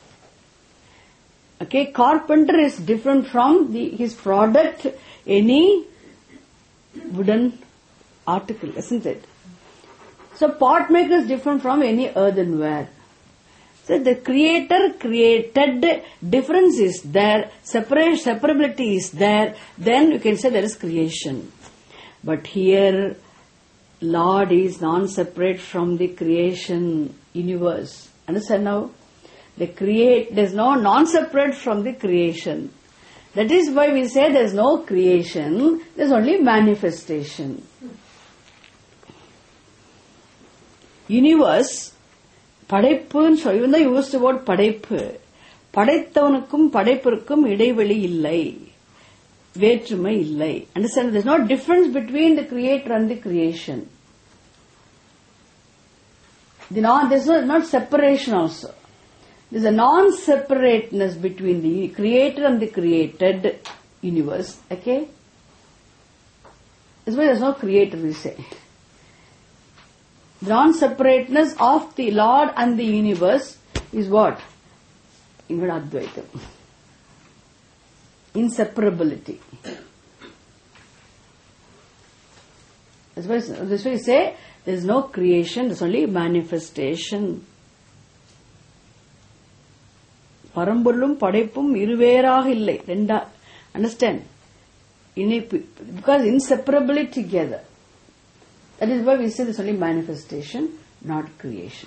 Okay, carpenter is different from his product, any wooden article, isn't it? So pot maker is different from any earthenware. So the creator created, difference is there, separability is there, then you can say there is creation. But here, Lord is non-separate from the creation universe. Understand now? There's no non-separate from the creation. That is why we say there's no creation, there's only manifestation. Universe, படைப்புன்னு சொல்லி, even though you used the word படைப்பு, படைத்தவனுக்கும் படைப்பிற்கும் இடைவெளி இல்லை, வேற்றுமை இல்லை. Understand? There's no difference between the creator and the creation. There's not separation also. There's a non-separateness between the creator and the created universe. Okay? That's why there's no creator, we say. The non-separateness of the Lord and the universe is what? Even Advaitam. Inseparability. That's why you say there is no creation, there's only manifestation. பரம்பொருளும் படைப்பும் இருவேறாக இல்லை. Understand? Because inseparably together. That is why we say there's only manifestation, not creation.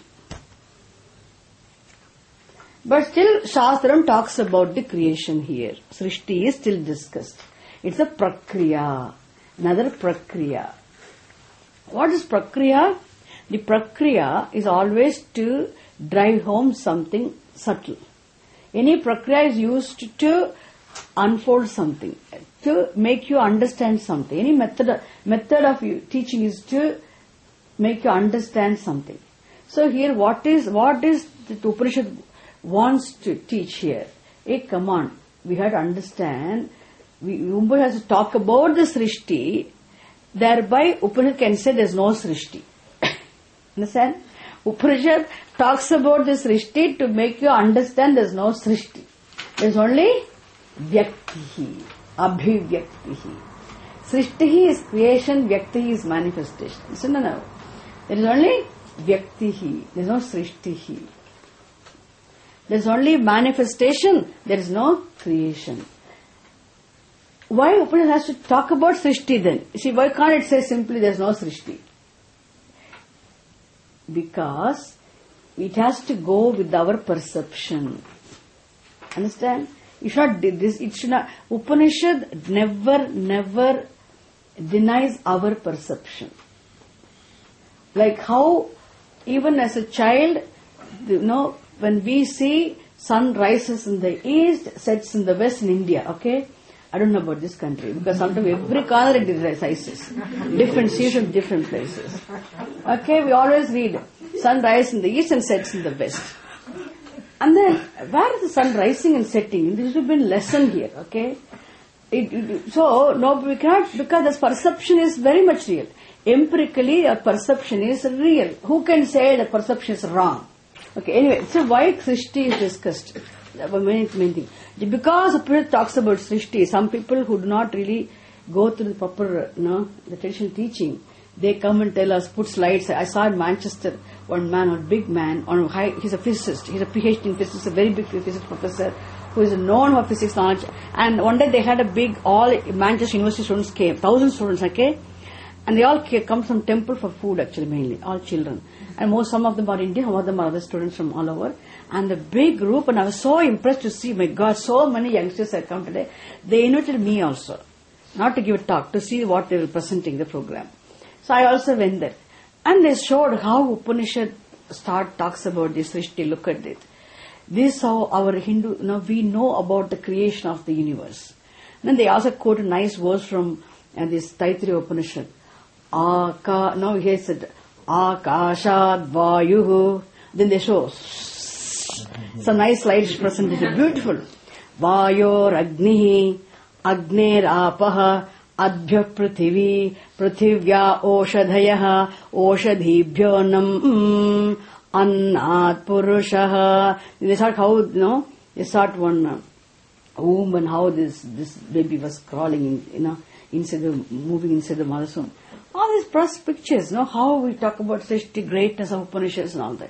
But still, Shastram talks about the creation here. Srishti is still discussed. It's a prakriya, another prakriya. What is prakriya? The prakriya is always to drive home something subtle. Any prakriya is used to unfold something, to make you understand something. Any method of teaching is to make you understand something. So here, what is the Upanishad wants to teach here. Hey, come on, we have to understand. Upanishad has to talk about the Srishti. Thereby, Upanishad can say there is no Srishti. Understand? Upanishad talks about the Srishti to make you understand there is no Srishti. There is only Vyaktihi, Abhivyaktihi. Srishti is creation, Vyaktihi is manifestation. Listen, no. There is only Vyaktihi, there is no Srishtihi. There is only manifestation, there is no creation. Why Upanishad has to talk about Srishti then? See, why can't it say simply there is no Srishti? Because it has to go with our perception. Understand? It should not. Upanishad never denies our perception. Like how, even as a child, when we see sun rises in the east, sets in the west in India, okay? I don't know about this country, because sometimes every corner it rises. Different seasons, different places. Okay, we always read, sun rises in the east and sets in the west. And then, where is the sun rising and setting? This should have been lesson here, okay? So, we cannot, because this perception is very much real. Empirically, our perception is real. Who can say that perception is wrong? Okay, anyway, so why Srishti is discussed? Main thing. Because Upanishad talks about Srishti, some people who do not really go through the proper, the traditional teaching, they come and tell us, put slides. I saw in Manchester one man, a big man, he's a physicist, he's a PhD in physics, a very big physics professor who is known for physics knowledge. And one day they had a big, all Manchester University students came, 1,000 students, okay? And they all come from temple for food actually mainly, all children. And some of them are Indian, some of them are other students from all over. And the big group, and I was so impressed to see, my God, so many youngsters had come today. They invited me also, not to give a talk, to see what they were presenting, the program. So I also went there. And they showed how Upanishad talks about this Srishti, look at it. This is how our Hindu, we know about the creation of the universe. Then they also quote a nice verse from this Taittiriya Upanishad. Now he said, Akashad Vayuhu. Then they show some nice slides presented, beautiful. Vayor Agnihi, Agner Apaha, Adbhya Prithivi, Prithivya Oshadhayaha, Oshadhibhyo Nam, Annat Purushaha. They start how, they start one womb and how this baby was crawling, moving inside the mother's womb. All these pictures, how we talk about Srishti, greatness of Upanishads and all that.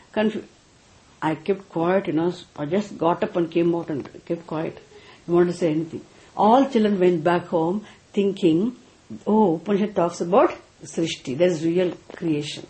I kept quiet, I just got up and came out and kept quiet. I wanted to say anything. All children went back home thinking, Upanishad talks about Srishti, there's real creation.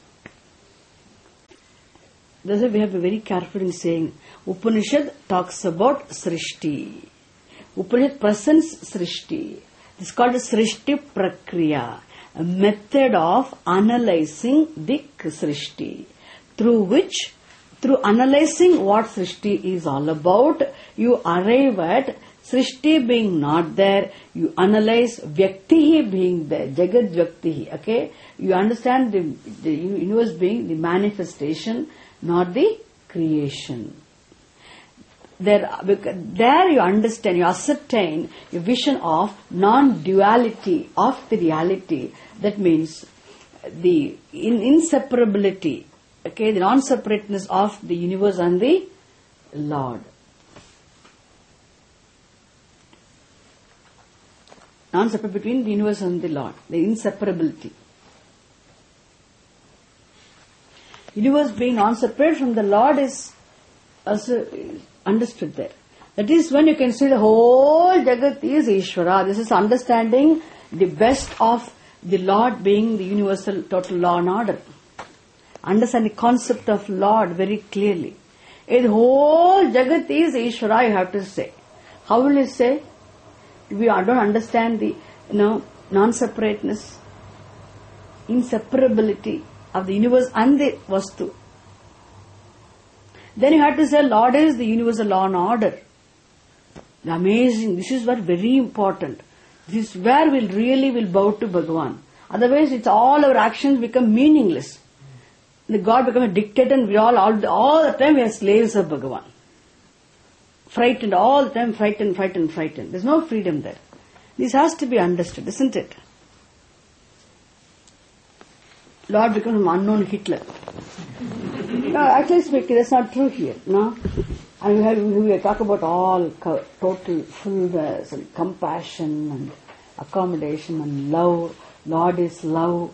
That's why we have to be very careful in saying, Upanishad talks about Srishti. Upanishad presents Srishti. It's called a Srishti Prakriya, a method of analyzing the Srishti, through analyzing what Srishti is all about, you arrive at Srishti being not there, you analyze Vyaktihi being there, Jagat Vyaktihi, okay? You understand the universe being the manifestation, not the creation. There you understand, you ascertain a vision of non-duality of the reality. That means the inseparability, okay, the non-separateness of the universe and the Lord. Non-separate between the universe and the Lord, the inseparability. Universe being non-separate from the Lord is also understood there. That is when you can see the whole Jagat is Ishvara. This is understanding the best of the Lord being the universal total law and order. Understand the concept of Lord very clearly. The whole Jagat is Ishvara, you have to say. How will you say? We don't understand the non-separateness, inseparability of the universe and the Vastu. Then you have to say Lord is the universal law and order. Amazing. This is very important. This is where we really will bow to Bhagavan. Otherwise, it's all our actions become meaningless. The God becomes a dictator and we all the time we are slaves of Bhagavan. frightened all the time, frightened. There's no freedom there. This has to be understood, isn't it? Lord becomes an unknown Hitler. No, actually speaking, that's not true here. No, and we talk about all total fullness and compassion and accommodation and love. Lord is love.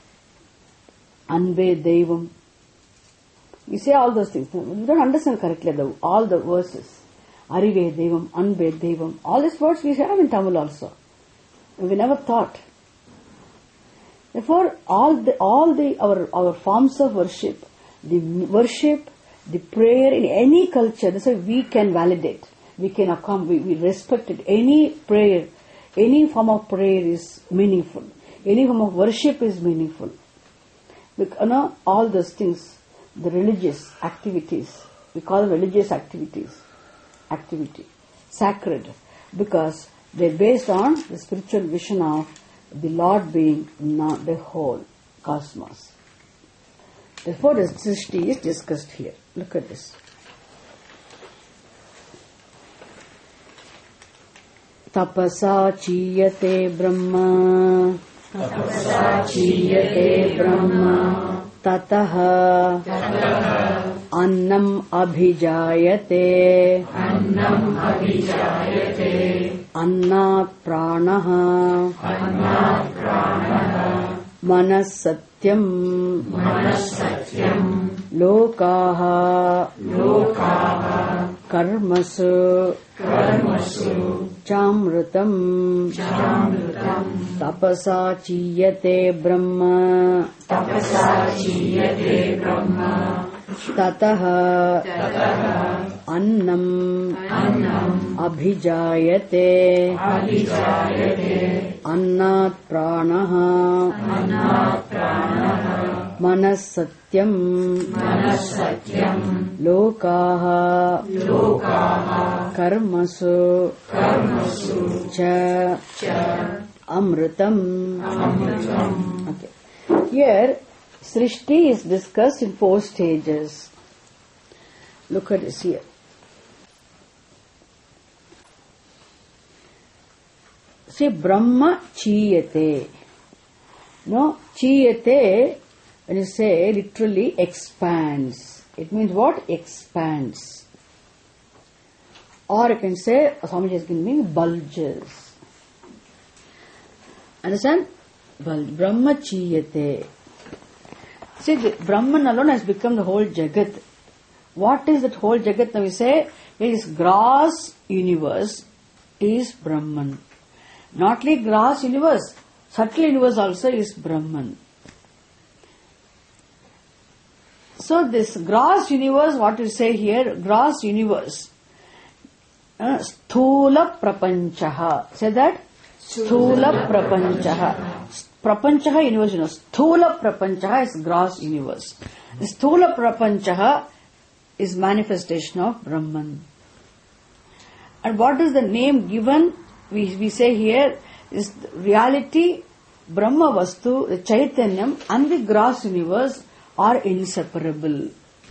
Anbe Devam. We say all those things. We don't understand correctly all the verses. Arive Devam, Anbe Devam. All these words we have in Tamil also. We never thought. Therefore, our forms of worship, the prayer in any culture, that's why we can validate, we respect it. Any prayer, any form of prayer is meaningful. Any form of worship is meaningful. Because, all those things, the religious activities, we call them religious activity, sacred, because they're based on the spiritual vision of the Lord being not the whole cosmos. Therefore, the Srishti is discussed here. Look at this. Tapasa chiyate Brahma. Tataha annam abhijayate. Annat pranaha. Manas satyam. Lokaha. Karmasu. Chamrutam. Tapasa chiyate Brahma. Tataha annam abhijayate. Annat pranaha. Manas satyam. Lokaha. Karmasu. Cha. Amritam. Okay. Here, Srishti is discussed in 4 stages. Look at this here. See, Brahma chiyate. No, chiyate, when you say literally expands. It means what? Expands. Or you can say, Swamiji has given meaning bulges. Understand? Brahma chiyate. See, the Brahman alone has become the whole Jagat. What is that whole Jagat? Now we say, his gross universe is Brahman. Not only gross universe, subtle universe also is Brahman. So this gross universe, what we say here, gross universe, Sthula Prapanchaha. Say that? Sthula Prapanchaha. Prapanchaha universe, Sthula Prapanchaha is gross universe. The Sthula Prapanchaha is manifestation of Brahman. And what is the name given? We say here is reality, Brahma Vastu, the Chaitanyam and the gross universe are inseparable.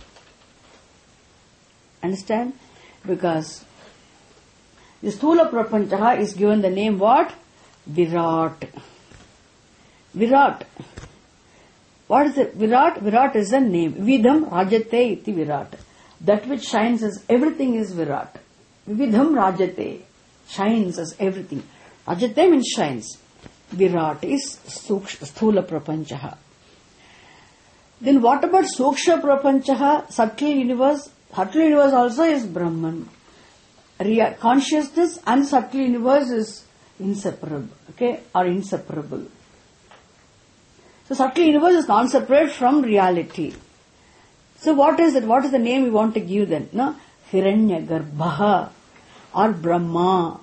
Understand? Because the Sthula Prapanchaha is given the name what? Virat. Virat. What is it? Virat? Virat is a name. Vidham Rajate iti Virat. That which shines as everything is Virat. Vidham Rajate. Shines as everything. Rajate means shines. Virat is Sthula Prapanchaha. Then what about Suksha Prapanchaha? Subtle universe. Subtle universe also is Brahman. Consciousness and subtle universe is inseparable. Okay? Or inseparable. So subtle universe is non-separate from reality. So what is it? What is the name we want to give then? No? Hiranya Garbha or Brahma.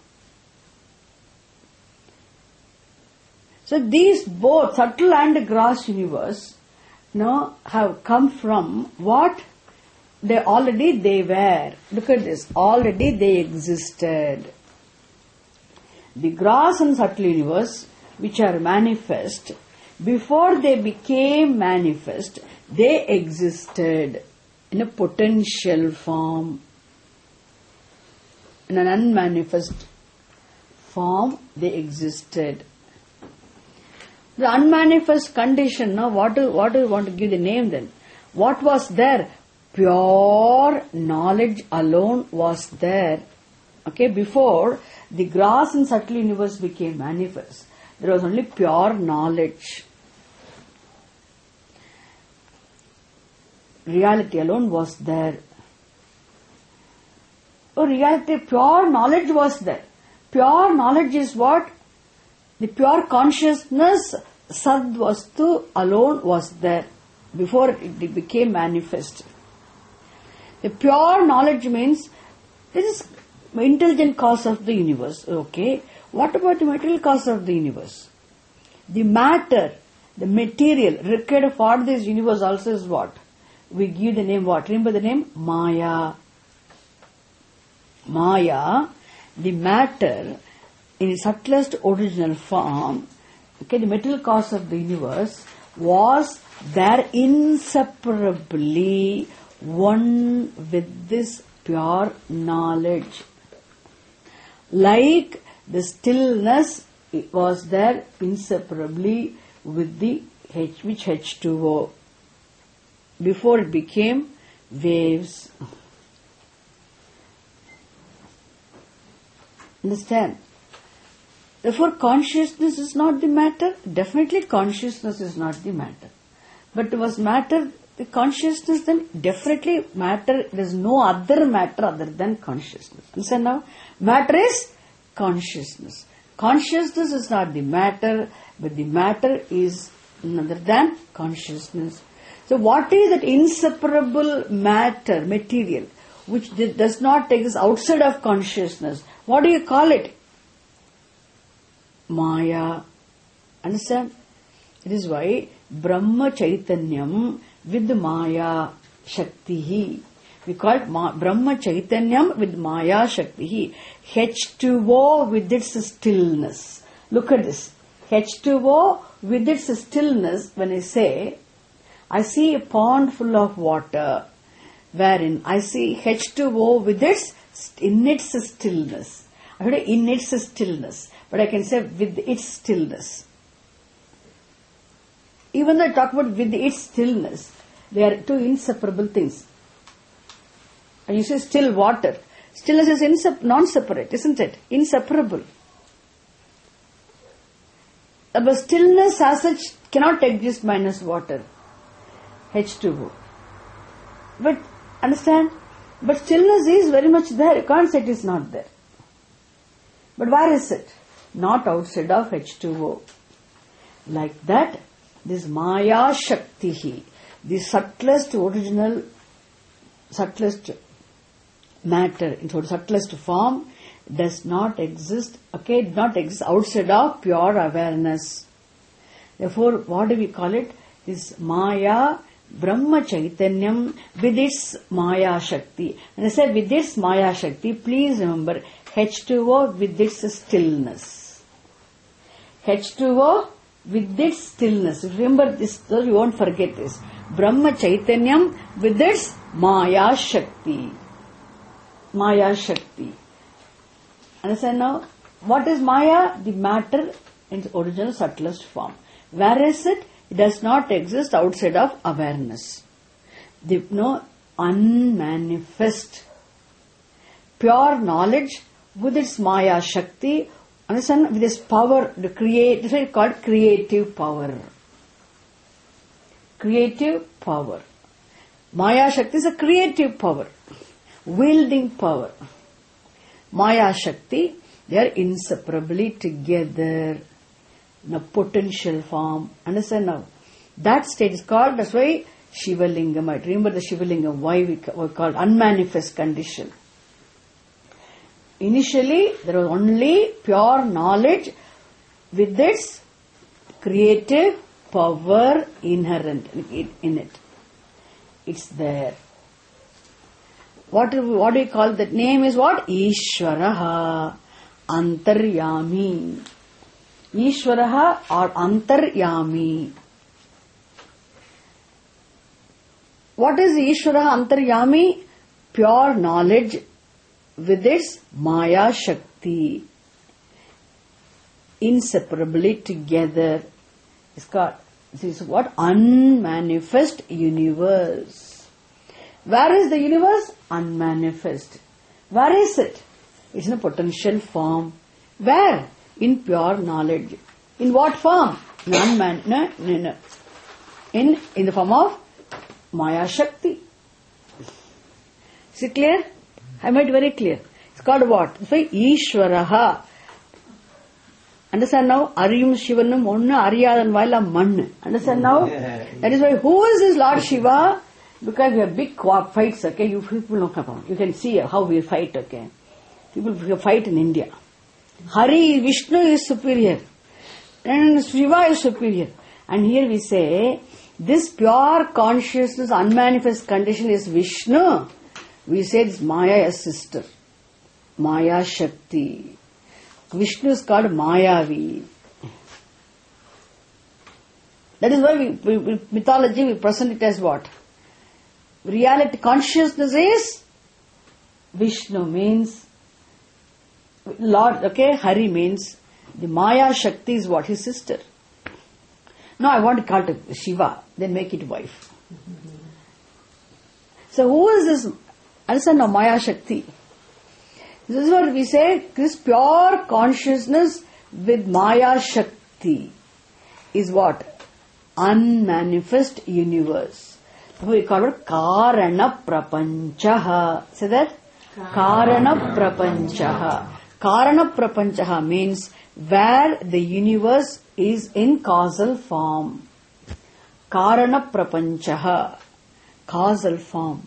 So these both, subtle and gross universe, have come from what? They were. Look at this. Already they existed. The gross and subtle universe, which are manifest, before they became manifest, they existed in a potential form. in an unmanifest form they existed. The unmanifest condition, now what do you want to give the name then? What was there? Pure knowledge alone was there. Okay, before the gross and subtle universe became manifest, there was only pure knowledge. Reality alone was there. Oh, reality, pure knowledge was there. Pure knowledge is what? The pure consciousness, Sad Vastu alone was there before it became manifest. The pure knowledge means this is intelligent cause of the universe. Okay. What about the material cause of the universe? The matter, the material required for this universe also is what? We give the name what? Remember the name? Maya. Maya, the matter in its subtlest original form, okay, the material cause of the universe was there inseparably one with this pure knowledge. Like the stillness was there inseparably with the H2O before it became waves. Understand? Therefore, consciousness is not the matter. Definitely consciousness is not the matter. But was matter the consciousness, then definitely matter, there is no other matter other than consciousness. Understand now? Matter is consciousness. Consciousness is not the matter, but the matter is none other than consciousness. So what is that inseparable matter, material, which does not exist outside of consciousness? What do you call it? Maya. Understand? It is why Brahma Chaitanyam with Maya Shaktihi. We call it Brahma Chaitanyam with Maya Shaktihi. H2O with its stillness. Look at this. H2O with its stillness, when I say, I see a pond full of water, wherein I see H2O with in its stillness. I heard in its stillness, but I can say with its stillness. Even though I talk about with its stillness, they are two inseparable things. And you say still water. Stillness is non-separate, isn't it? Inseparable. But stillness as such cannot exist minus water. H2O. But, understand? But stillness is very much there. You can't say it is not there. But where is it? Not outside of H2O. Like that, this Maya Shaktihi, the subtlest original, subtlest matter, in subtlest form, does not exist, okay, not exist outside of pure awareness. Therefore, what do we call it? This Maya, Brahma Chaitanyam with its Maya Shakti. And I said with its Maya Shakti, please remember H2O with its stillness. H2O with its stillness. Remember this, so you won't forget this. Brahma Chaitanyam with its Maya Shakti. Maya Shakti. Understand now? What is Maya? The matter in its original subtlest form. Where is it? It does not exist outside of awareness. The unmanifest pure knowledge with its Maya Shakti, understand, with its power, the create, this is called creative power. Creative power. Maya Shakti is a creative power, wielding power. Maya Shakti, they are inseparably together in a potential form. Understand now? That state is called, that's why Shiva Lingam. I remember the Shiva Lingam, why we called unmanifest condition. Initially, there was only pure knowledge with its creative power inherent in it. It's there. What do we call that name is what? Ishvaraha, Antaryami. Ishvaraha or Antaryami. What is Ishvaraha Antaryami? Pure knowledge with its Maya Shakti. Inseparably together. It's called, this is what? Unmanifest universe. Where is the universe? Unmanifest. Where is it? It's in a potential form. Where? In pure knowledge. In what form? In the form of Maya Shakti. Is it clear? I made it very clear. It's called what? It's by Ishvaraha. Understand now? Ariyum Shivanum Onna Ariyadan Vaila Man. Understand now? That is why, who is this Lord Shiva? Because we have big fights, okay? You people don't come. You can see how we fight, okay? People fight in India. Hari, Vishnu is superior. And Shiva is superior. And here we say, this pure consciousness, unmanifest condition is Vishnu. We say this Maya is sister. Maya Shakti. Vishnu is called Mayavi. That is why mythology, we present it as what? Reality, consciousness is Vishnu means Lord, okay? Hari means the Maya Shakti is what? His sister. No, I want to call it Shiva, then make it wife. So who is this? Understand now, Maya Shakti. This is what we say, this pure consciousness with Maya Shakti is what? Unmanifest universe. We call it Karana Prapanchaha. Say that? Karana Prapanchaha. Karana Prapanchaha means where the universe is in causal form. Karana Prapanchaha. Causal form.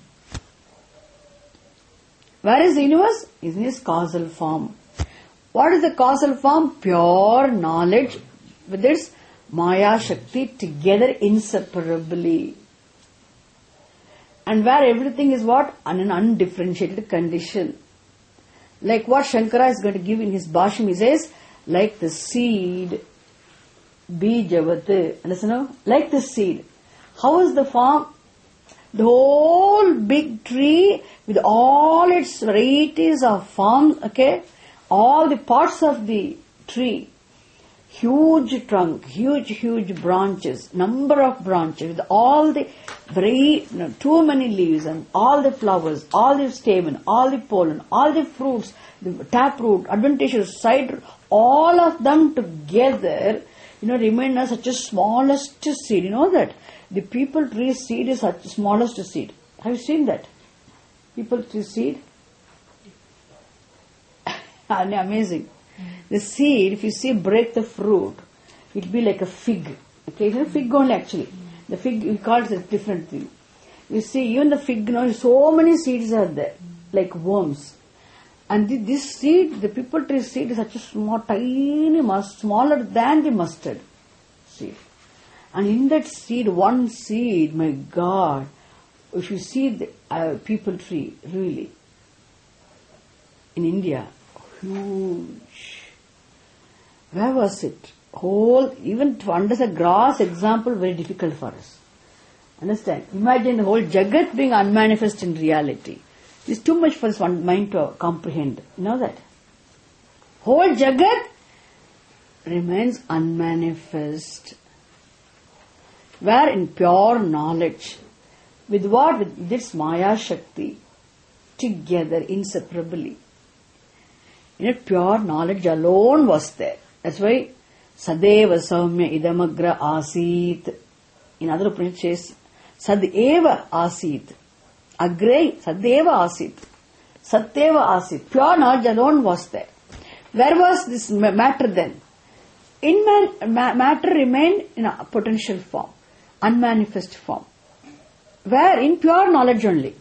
Where is the universe? Is in its causal form. What is the causal form? Pure knowledge with its Maya Shakti together inseparably. And where everything is what? An undifferentiated condition. Like what Shankara is going to give in his Bhasham, he says, like the seed, Bijavat. Understand? Like the seed. How is the form? The whole big tree with all its varieties of forms, okay? All the parts of the tree. Huge trunk, huge branches, number of branches with all the too many leaves and all the flowers, all the stamen, all the pollen, all the fruits, the taproot, adventitious side, all of them together, remain as such a smallest seed. You know that? The people tree seed is such smallest seed. Have you seen that? People tree seed? Amazing. The seed, if you see break the fruit, it will be like a fig. Okay, it's a fig only actually. The fig, we call it a different thing. You see, even the fig, so many seeds are there, like worms. And this seed, the people tree seed is such a small, tiny, smaller than the mustard seed. And in that seed, one seed, my God, if you see the people tree, really, in India, huge. Where was it? Even to understand grass example, very difficult for us. Understand? Imagine the whole Jagat being unmanifest in reality. It's too much for this one mind to comprehend. You know that? Whole Jagat remains unmanifest. Where in pure knowledge. With what? With this Maya Shakti. Together, inseparably. Pure knowledge alone was there. That's why Sadeva Saumya Idamagra Asit. In other Upanishads, Sadeva Asit. Agre Sadeva Asit. Satyeva Asit. Pure knowledge alone was there. Where was this matter then? Matter remained in a potential form, unmanifest form. Where? In pure knowledge only.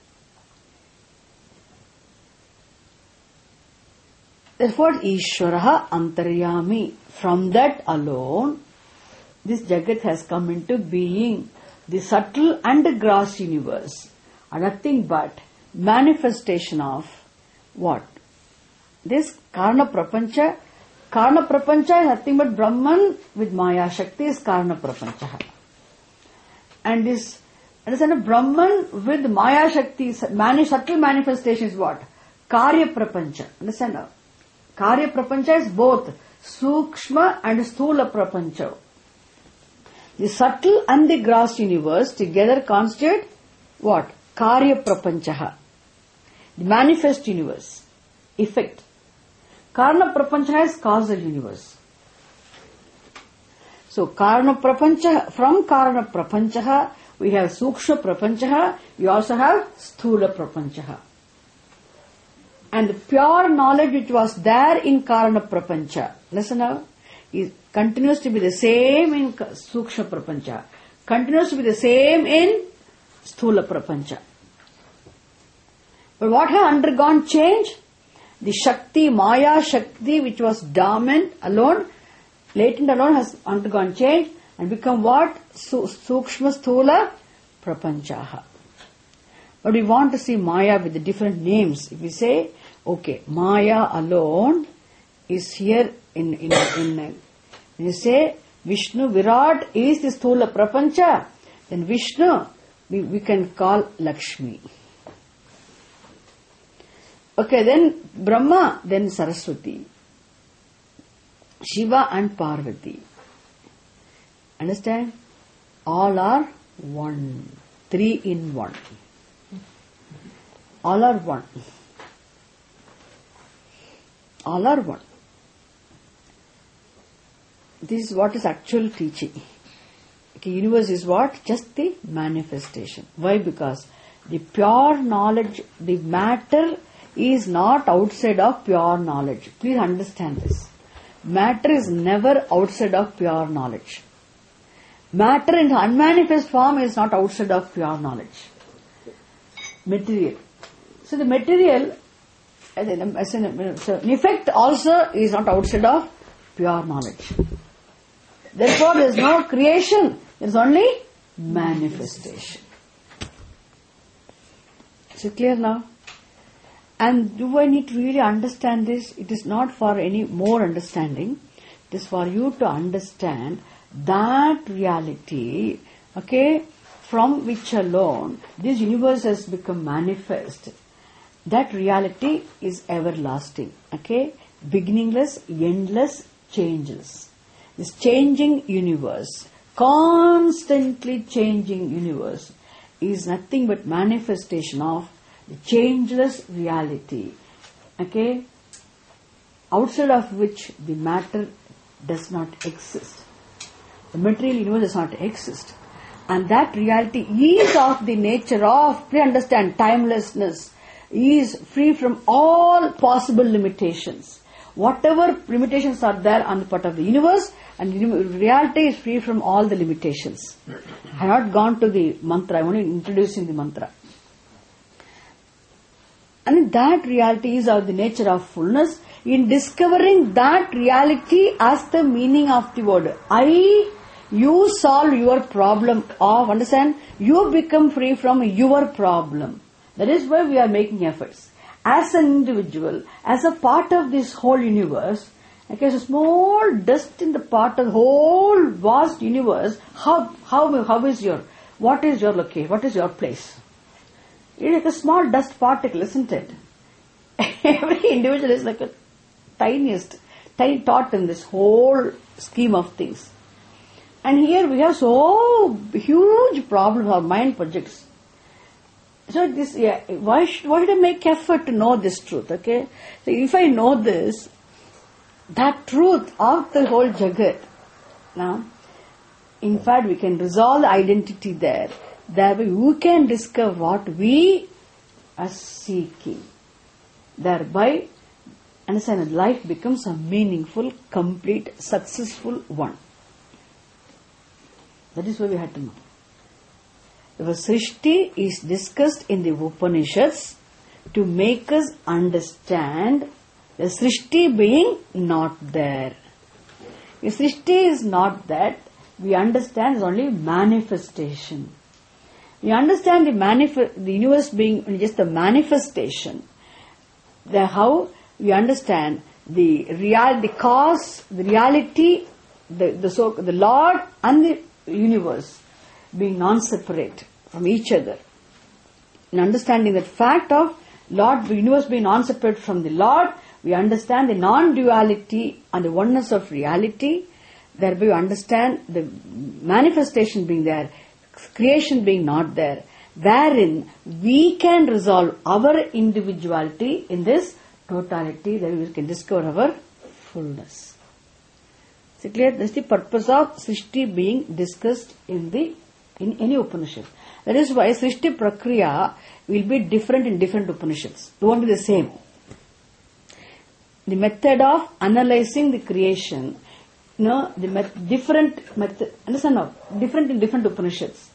Therefore, Ishvaraha Antaryami. From that alone, this Jagat has come into being. The subtle and the gross universe are nothing but manifestation of what? This Karna Prapancha. Karna Prapancha is nothing but Brahman with Maya Shakti is Karna Prapancha. And this, understand, Brahman with Maya Shakti, subtle manifestation is what? Karya Prapancha. Understand now? Karya Prapancha is both Sukshma and Sthula Prapancha. The subtle and the gross universe together constitute what? Karya Prapancha. The manifest universe. Effect. Karana Prapancha is causal universe. So, Karana Prapancha, from Karana Prapancha, we have Sukshma Prapancha, we also have Sthula Prapancha. And the pure knowledge which was there in Karana Prapancha, listen now, it continues to be the same in Sukshma Prapancha, continues to be the same in Sthula Prapancha. But what has undergone change? The Shakti, Maya Shakti, which was dormant alone, latent alone, has undergone change and become what? Sukshma Sthula Prapanchaha. But we want to see Maya with the different names. If we say, okay, Maya alone is here in when you say Vishnu Virat is the Sthula Prapancha, then Vishnu we can call Lakshmi. Okay, then Brahma, then Saraswati, Shiva and Parvati. Understand? All are one. 3 in 1. All are one. All are one. This is what is actual teaching. Okay, universe is what? Just the manifestation. Why? Because the pure knowledge, the matter is not outside of pure knowledge. Please understand this. Matter is never outside of pure knowledge. Matter in unmanifest form is not outside of pure knowledge. Material. So the material, as an effect also is not outside of pure knowledge. Therefore there is no creation, there is only manifestation. Is it clear now? And do I need to really understand this? It is not for any more understanding. It is for you to understand that reality, okay, from which alone this universe has become manifest. That reality is everlasting, okay, beginningless, endless, changeless. This changing universe, constantly changing universe, is nothing but manifestation of the changeless reality, okay, outside of which the matter does not exist. The material universe does not exist. And that reality is of the nature of, please understand, timelessness, is free from all possible limitations. Whatever limitations are there on the part of the universe, and reality is free from all the limitations. I have not gone to the mantra, I am only introducing the mantra. And that reality is of the nature of fullness. In discovering that reality as the meaning of the word I, you solve your problem of, understand, you become free from your problem. That is why we are making efforts. As an individual, as a part of this whole universe, okay, so small dust in the part of the whole vast universe, how is your, what is your location, what is your place? It is like a small dust particle, isn't it? Every individual is like a tiny thought in this whole scheme of things. And here we have so huge problems, our mind projects. So this, why should I make effort to know this truth, okay? So if I know this, that truth of the whole Jagat, now, in fact we can resolve the identity there. Thereby we can discover what we are seeking. Thereby, understand, life becomes a meaningful, complete, successful one. That is what we had to know. The Srishti is discussed in the Upanishads to make us understand the Srishti being not there. If Srishti is not that, we understand it's only manifestation. We understand the universe being just the manifestation. How we understand the cause, the reality, the Lord and the universe being non-separate from each other. In understanding that fact of Lord, the universe being non-separate from the Lord, we understand the non-duality and the oneness of reality. Thereby we understand the manifestation being there, creation being not there, wherein we can resolve our individuality in this totality, that we can discover our fullness. Is it clear? That's the purpose of Srishti being discussed in any Upanishad. That is why Srishti Prakriya will be different in different Upanishads. It won't be the same. The method of analyzing the creation, different method, understand now, different in different Upanishads.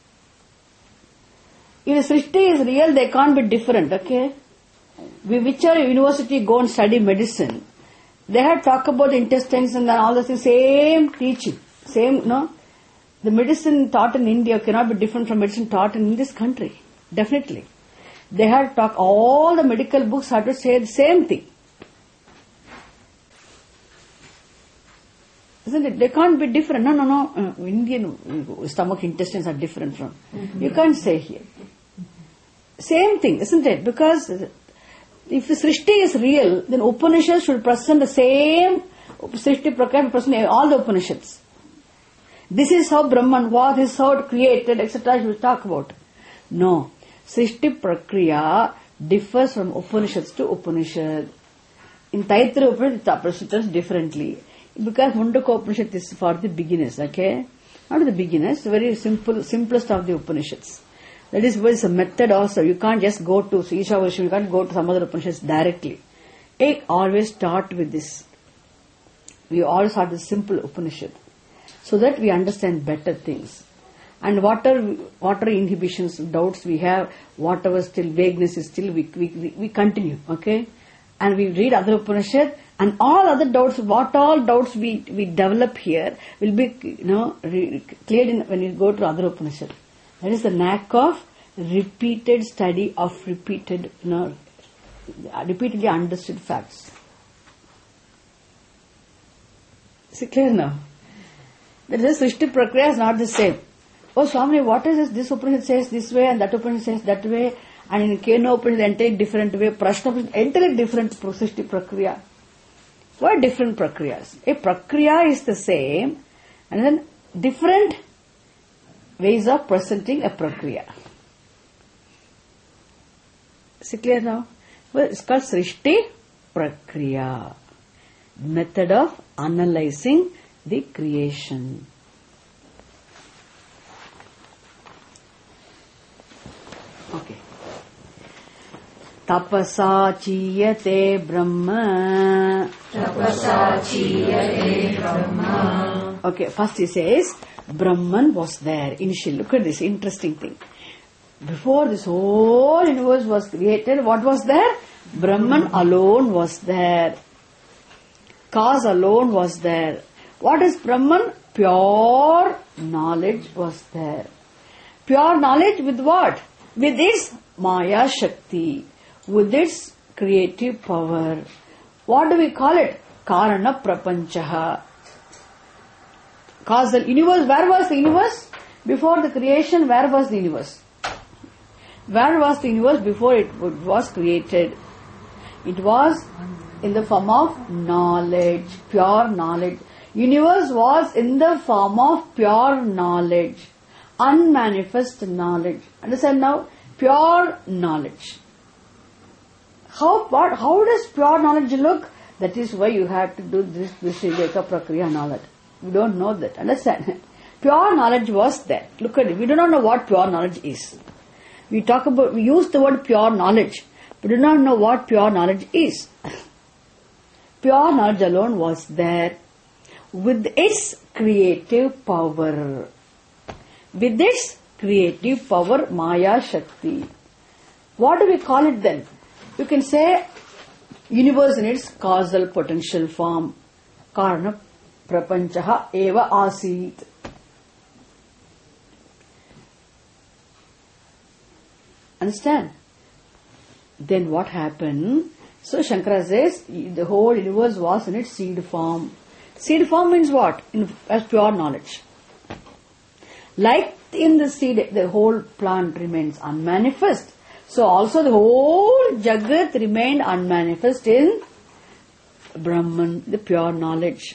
If Srishti is real, they can't be different, okay? Whichever university go and study medicine, they had talk about intestines and all the same teaching, The medicine taught in India cannot be different from medicine taught in this country, definitely. They had talk, all the medical books had to say the same thing. Isn't it? They can't be different. No. Indian stomach intestines are different from. You can't say here. Same thing, isn't it? Because if the Srishti is real, then Upanishads should present the same Srishti Prakriya present in all the Upanishads. This is how Brahman was, this is how it created, etc. You will talk about. No. Srishti Prakriya differs from Upanishads to Upanishad. In Taittiriya Upanishad, it presents differently. Because Mundaka Upanishad is for the beginners, okay? Not the beginners, very simplest of the Upanishads. That is why it's a method also. You can't just go to Ishavashya, you can't go to some other Upanishads directly. Always start with this. We always start with simple Upanishad. So that we understand better things. And whatever inhibitions, doubts we have, whatever still vagueness is still, we continue, okay? And we read other Upanishad, and all other doubts, what all doubts we develop here will be, cleared when you go to other Upanishad. That is the knack of repeated study of repeatedly understood facts. Is it clear now? That is, Srishti Prakriya is not the same. Oh, Swami, what is this? This Upanishad says this way and that Upanishad says that way. And in Kena Upanishad, entirely different way. Prashna Upanishad, entirely different Srishti Prakriya. Why different Prakriyas? A Prakriya is the same and then different ways of presenting a Prakriya. Is it clear now? Well, it's called Srishti Prakriya. Method of analyzing the creation. Okay. Tapasa chiyate Brahma. Tapasa chiyate Brahma. Okay, first he says, Brahman was there initially. Look at this interesting thing. Before this whole universe was created, what was there? Brahman alone was there. Cause alone was there. What is Brahman? Pure knowledge was there. Pure knowledge with what? With its Maya Shakti, with its creative power. What do we call it? Karana Prapanchaha. Causal universe. Where was the universe? Before the creation, where was the universe? Where was the universe before it was created? It was in the form of knowledge, pure knowledge. Universe was in the form of pure knowledge, unmanifest knowledge. Understand now? Pure knowledge. How does pure knowledge look? That is why you have to do this Vishiveka Prakriya and all that. We don't know that. Understand? Pure knowledge was there. Look at it. We do not know what pure knowledge is. We use the word pure knowledge. We do not know what pure knowledge is. Pure knowledge alone was there with its creative power. With its creative power, Maya Shakti. What do we call it then? You can say universe in its causal potential form. Karana Prapanchaha eva asit. Understand? Then what happened? So Shankara says the whole universe was in its seed form. Seed form means what? As pure knowledge. Like in the seed, the whole plant remains unmanifest. So also the whole Jagat remained unmanifest in Brahman, the pure knowledge.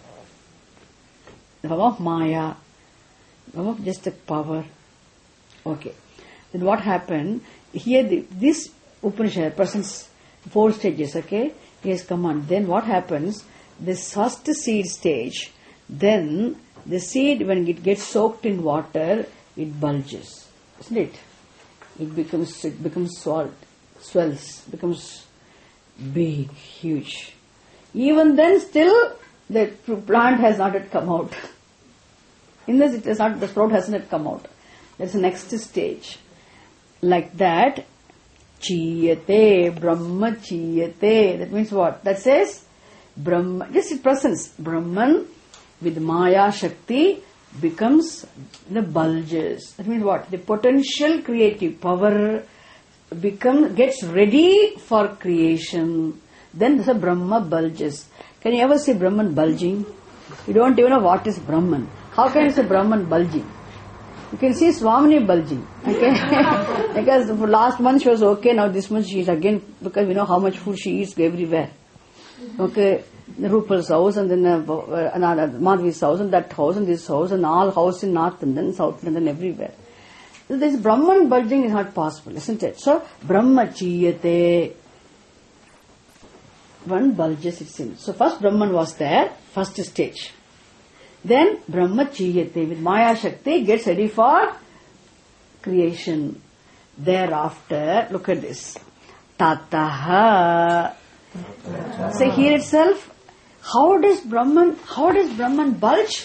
The form of Maya, the form of just a power. Okay. Then what happened? Here this Upanishad presents 4 stages, okay? He has come on. Then what happens? This first seed stage, then the seed, when it gets soaked in water, it bulges, isn't it? It becomes swells, becomes big, huge. Even then, still the plant has not yet come out. In this, it is not, the sprout hasn't yet come out. That's the next stage. Like that, chiyate, Brahma chiyate. That means what? That says Brahma, just it presents Brahman with Maya Shakti becomes the bulges. That means what? The potential creative power gets ready for creation. Then there's a Brahma bulges. Can you ever see Brahman bulging? You don't even know what is Brahman. How can you say Brahman bulging? You can see Swamini bulging. Okay? Because last month she was okay, now this month she is again, because we know how much food she eats everywhere. Okay, the Rupal's house and then Madhvi's house and that house and this house and all house in North London, South London, everywhere. So this Brahman bulging is not possible, isn't it? So, Brahma chiyate. One bulges its in. So first Brahman was there, first stage. Then Brahma chiyate with Maya Shakti gets ready for creation. Thereafter, look at this. Tataha. So here itself, how does Brahman bulge?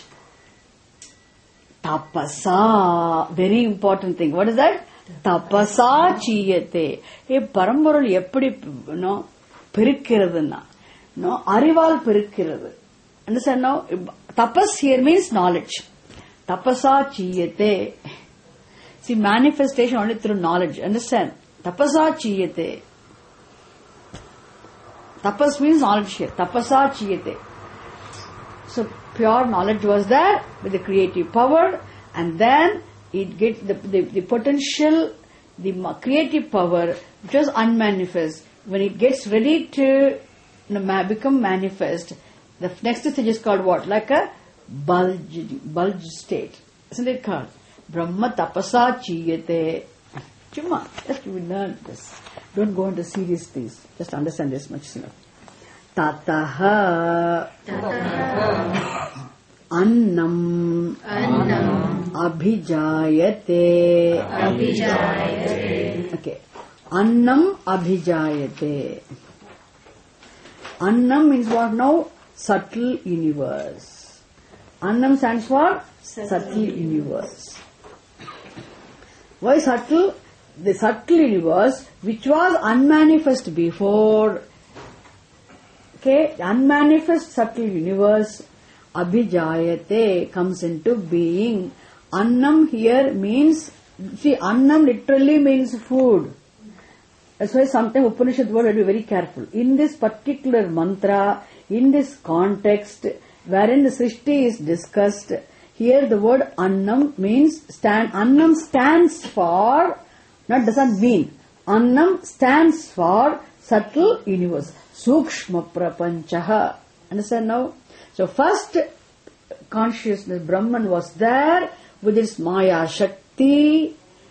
Tapasa. Very important thing. What is that? Tapasa chiyate. Hey, Paramborul eppadi, பெருக்கிறதுன்னா அறிவால் பெருக்கிறது. Understand now? Tapas here means knowledge. Tapasa chiyate. See, manifestation only through knowledge. Understand? Tapasa chiyate. Tapas means knowledge here. Tapasa chiyate. So pure knowledge was there with the creative power, and then it gets the potential, the creative power which was unmanifest. When it gets ready to become manifest, the next stage is called what? Like a bulge state. Isn't it called? Brahma tapasa chiyate. Chumma, just we learn this. Don't go into serious things. Just understand this much enough. Tataha annam abhijayate. Okay. Annam abhijayate. Annam means what now? Subtle universe. Annam stands for subtle universe. Why subtle? The subtle universe which was unmanifest before. Okay, unmanifest subtle universe abhijayate comes into being. Annam here means, see, annam literally means food. That's why sometimes Upanishad word will be very careful. In this particular mantra, in this context, wherein the Srishti is discussed, here the word annam means annam stands for, not doesn't mean. Annam stands for subtle universe. Sukshma prapanchaha. Understand now? So first consciousness, Brahman was there with its Maya Shakti.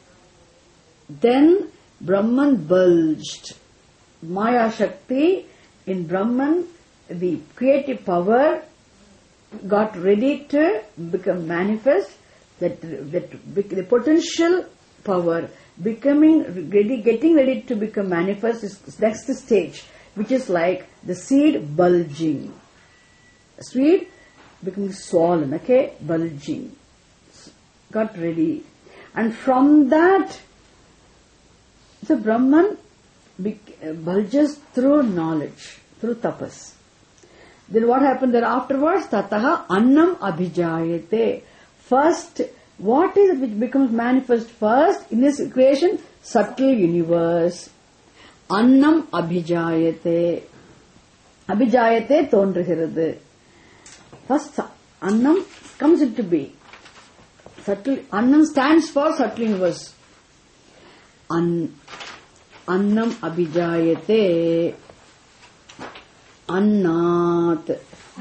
Then Brahman bulged. Maya Shakti in Brahman, the creative power got ready to become manifest. That the potential power getting ready to become manifest is next stage, which is like the seed bulging. Seed becoming swollen, okay, bulging. Got ready. And from that, the Brahman bulges through knowledge, through tapas. Then what happened there afterwards? Tataha annam abhijayate. First, what is it which becomes manifest first in this creation? Subtle universe. Annam abhijayate. Abhijayate thondrugirathu. First, annam comes into being. Subtle, annam stands for subtle universe. annam abhijayate annat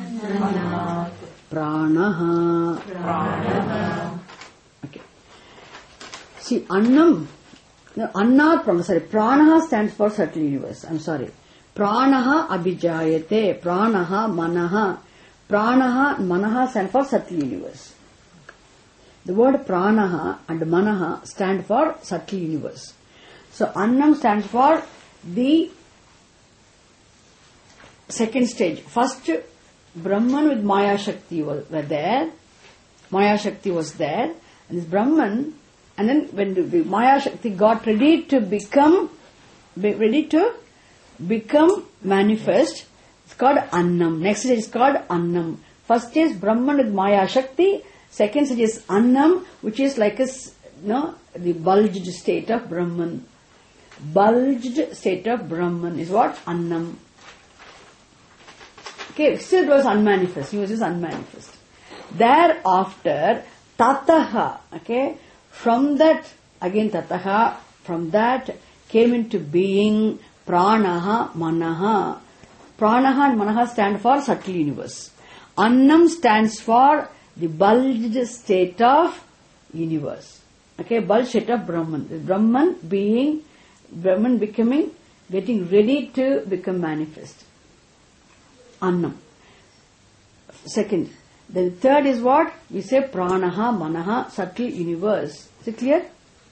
pranaha. Okay. See, annam, no, annat pranaha, sorry, pranaha stands for subtle universe. I'm sorry. Pranaha abhijayate, pranaha manaha. Pranaha and manaha stand for subtle universe. The word pranaha and manaha stand for subtle universe. So annam stands for the second stage. First, Brahman with Maya Shakti were there. Maya Shakti was there. And this Brahman, and then when the Maya Shakti got ready to become manifest, it's called Annam. Next stage is called Annam. First stage is Brahman with Maya Shakti. Second stage is Annam, which is like the bulged state of Brahman. Bulged state of Brahman is what? Annam. Okay, still it was unmanifest. He was just unmanifest. Thereafter, Tataha, okay, from that, again Tataha, from that came into being Pranaha, Manaha. Pranaha and Manaha stand for subtle universe. Annam stands for the bulged state of universe. Okay, bulged state of Brahman. The Brahman becoming, getting ready to become manifest. Annam. Second. Then third is what? We say Pranaha, Manaha, subtle universe. Is it clear?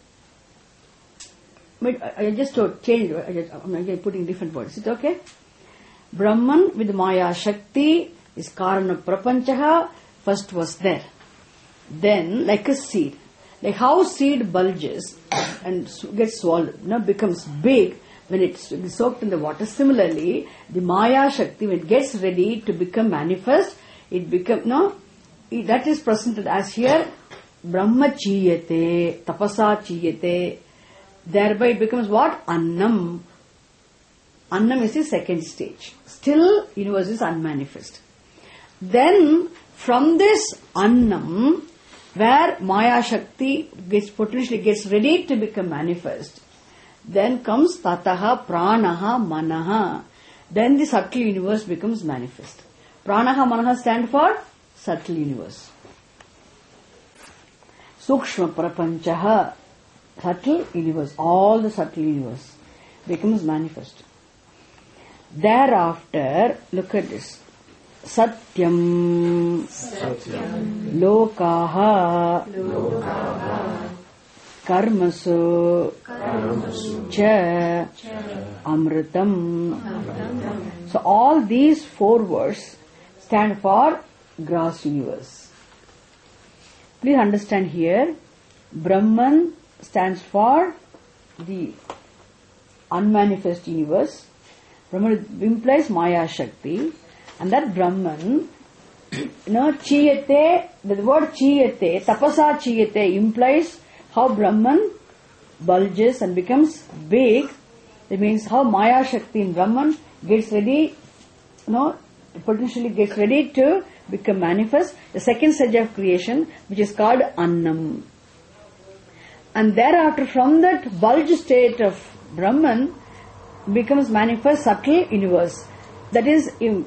I just changed. I'm putting different words. Is it okay? Brahman with Maya Shakti is Karana Prapanchaha. First was there. Then, like a seed. Like how seed bulges and gets swallowed, becomes big when it's soaked in the water. Similarly, the Maya Shakti, when it gets ready to become manifest, it becomes, that is presented as here, Brahma Chiyate, Tapasa Chiyate. Thereby it becomes what? Annam. Annam is the second stage. Still, universe is unmanifest. Then, from this Annam, where Maya Shakti potentially gets ready to become manifest, then comes Tataha, Pranaha, Manaha. Then the subtle universe becomes manifest. Pranaha, Manaha stand for subtle universe. Sukshma Prapanchaha, subtle universe, all the subtle universe becomes manifest. Thereafter, look at this. Satyam, Lokaha, Karmasu, Cha, Amritam. So all these four words stand for gross universe. Please understand here, Brahman stands for the unmanifest universe. Brahman implies Maya Shakti, and that Brahman, Chiyate, the word Chiyate, Tapasa Chiyate implies how Brahman bulges and becomes big. It means how Maya Shakti in Brahman gets ready, potentially gets ready to become manifest. The second stage of creation, which is called Annam. And thereafter, from that bulge state of Brahman, becomes manifest subtle universe. That is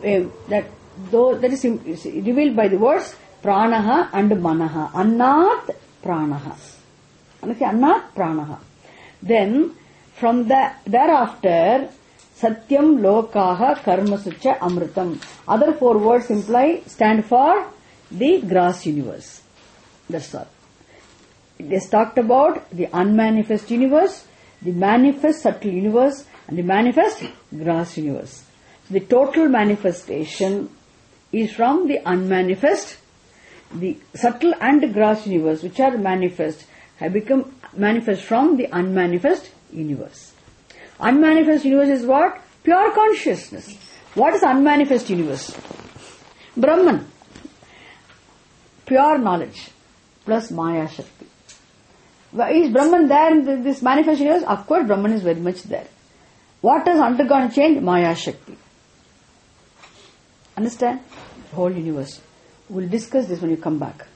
revealed by the words Pranaha and Manaha. Annat Pranaha. Okay, Annat Pranaha. Then, from thereafter, Satyam, Lokaha, Karmasucha, Amritam. Other four words stand for the gross universe. That's all. It is talked about the unmanifest universe, the manifest subtle universe, and the manifest gross universe. The total manifestation is from the unmanifest, the subtle and gross universe, which are manifest, have become manifest from the unmanifest universe. Unmanifest universe is what? Pure consciousness. What is unmanifest universe? Brahman. Pure knowledge plus Maya Shakti. Is Brahman there in this manifest universe? Of course, Brahman is very much there. What has undergone change? Maya Shakti. Understand? The whole universe. We'll discuss this when you come back.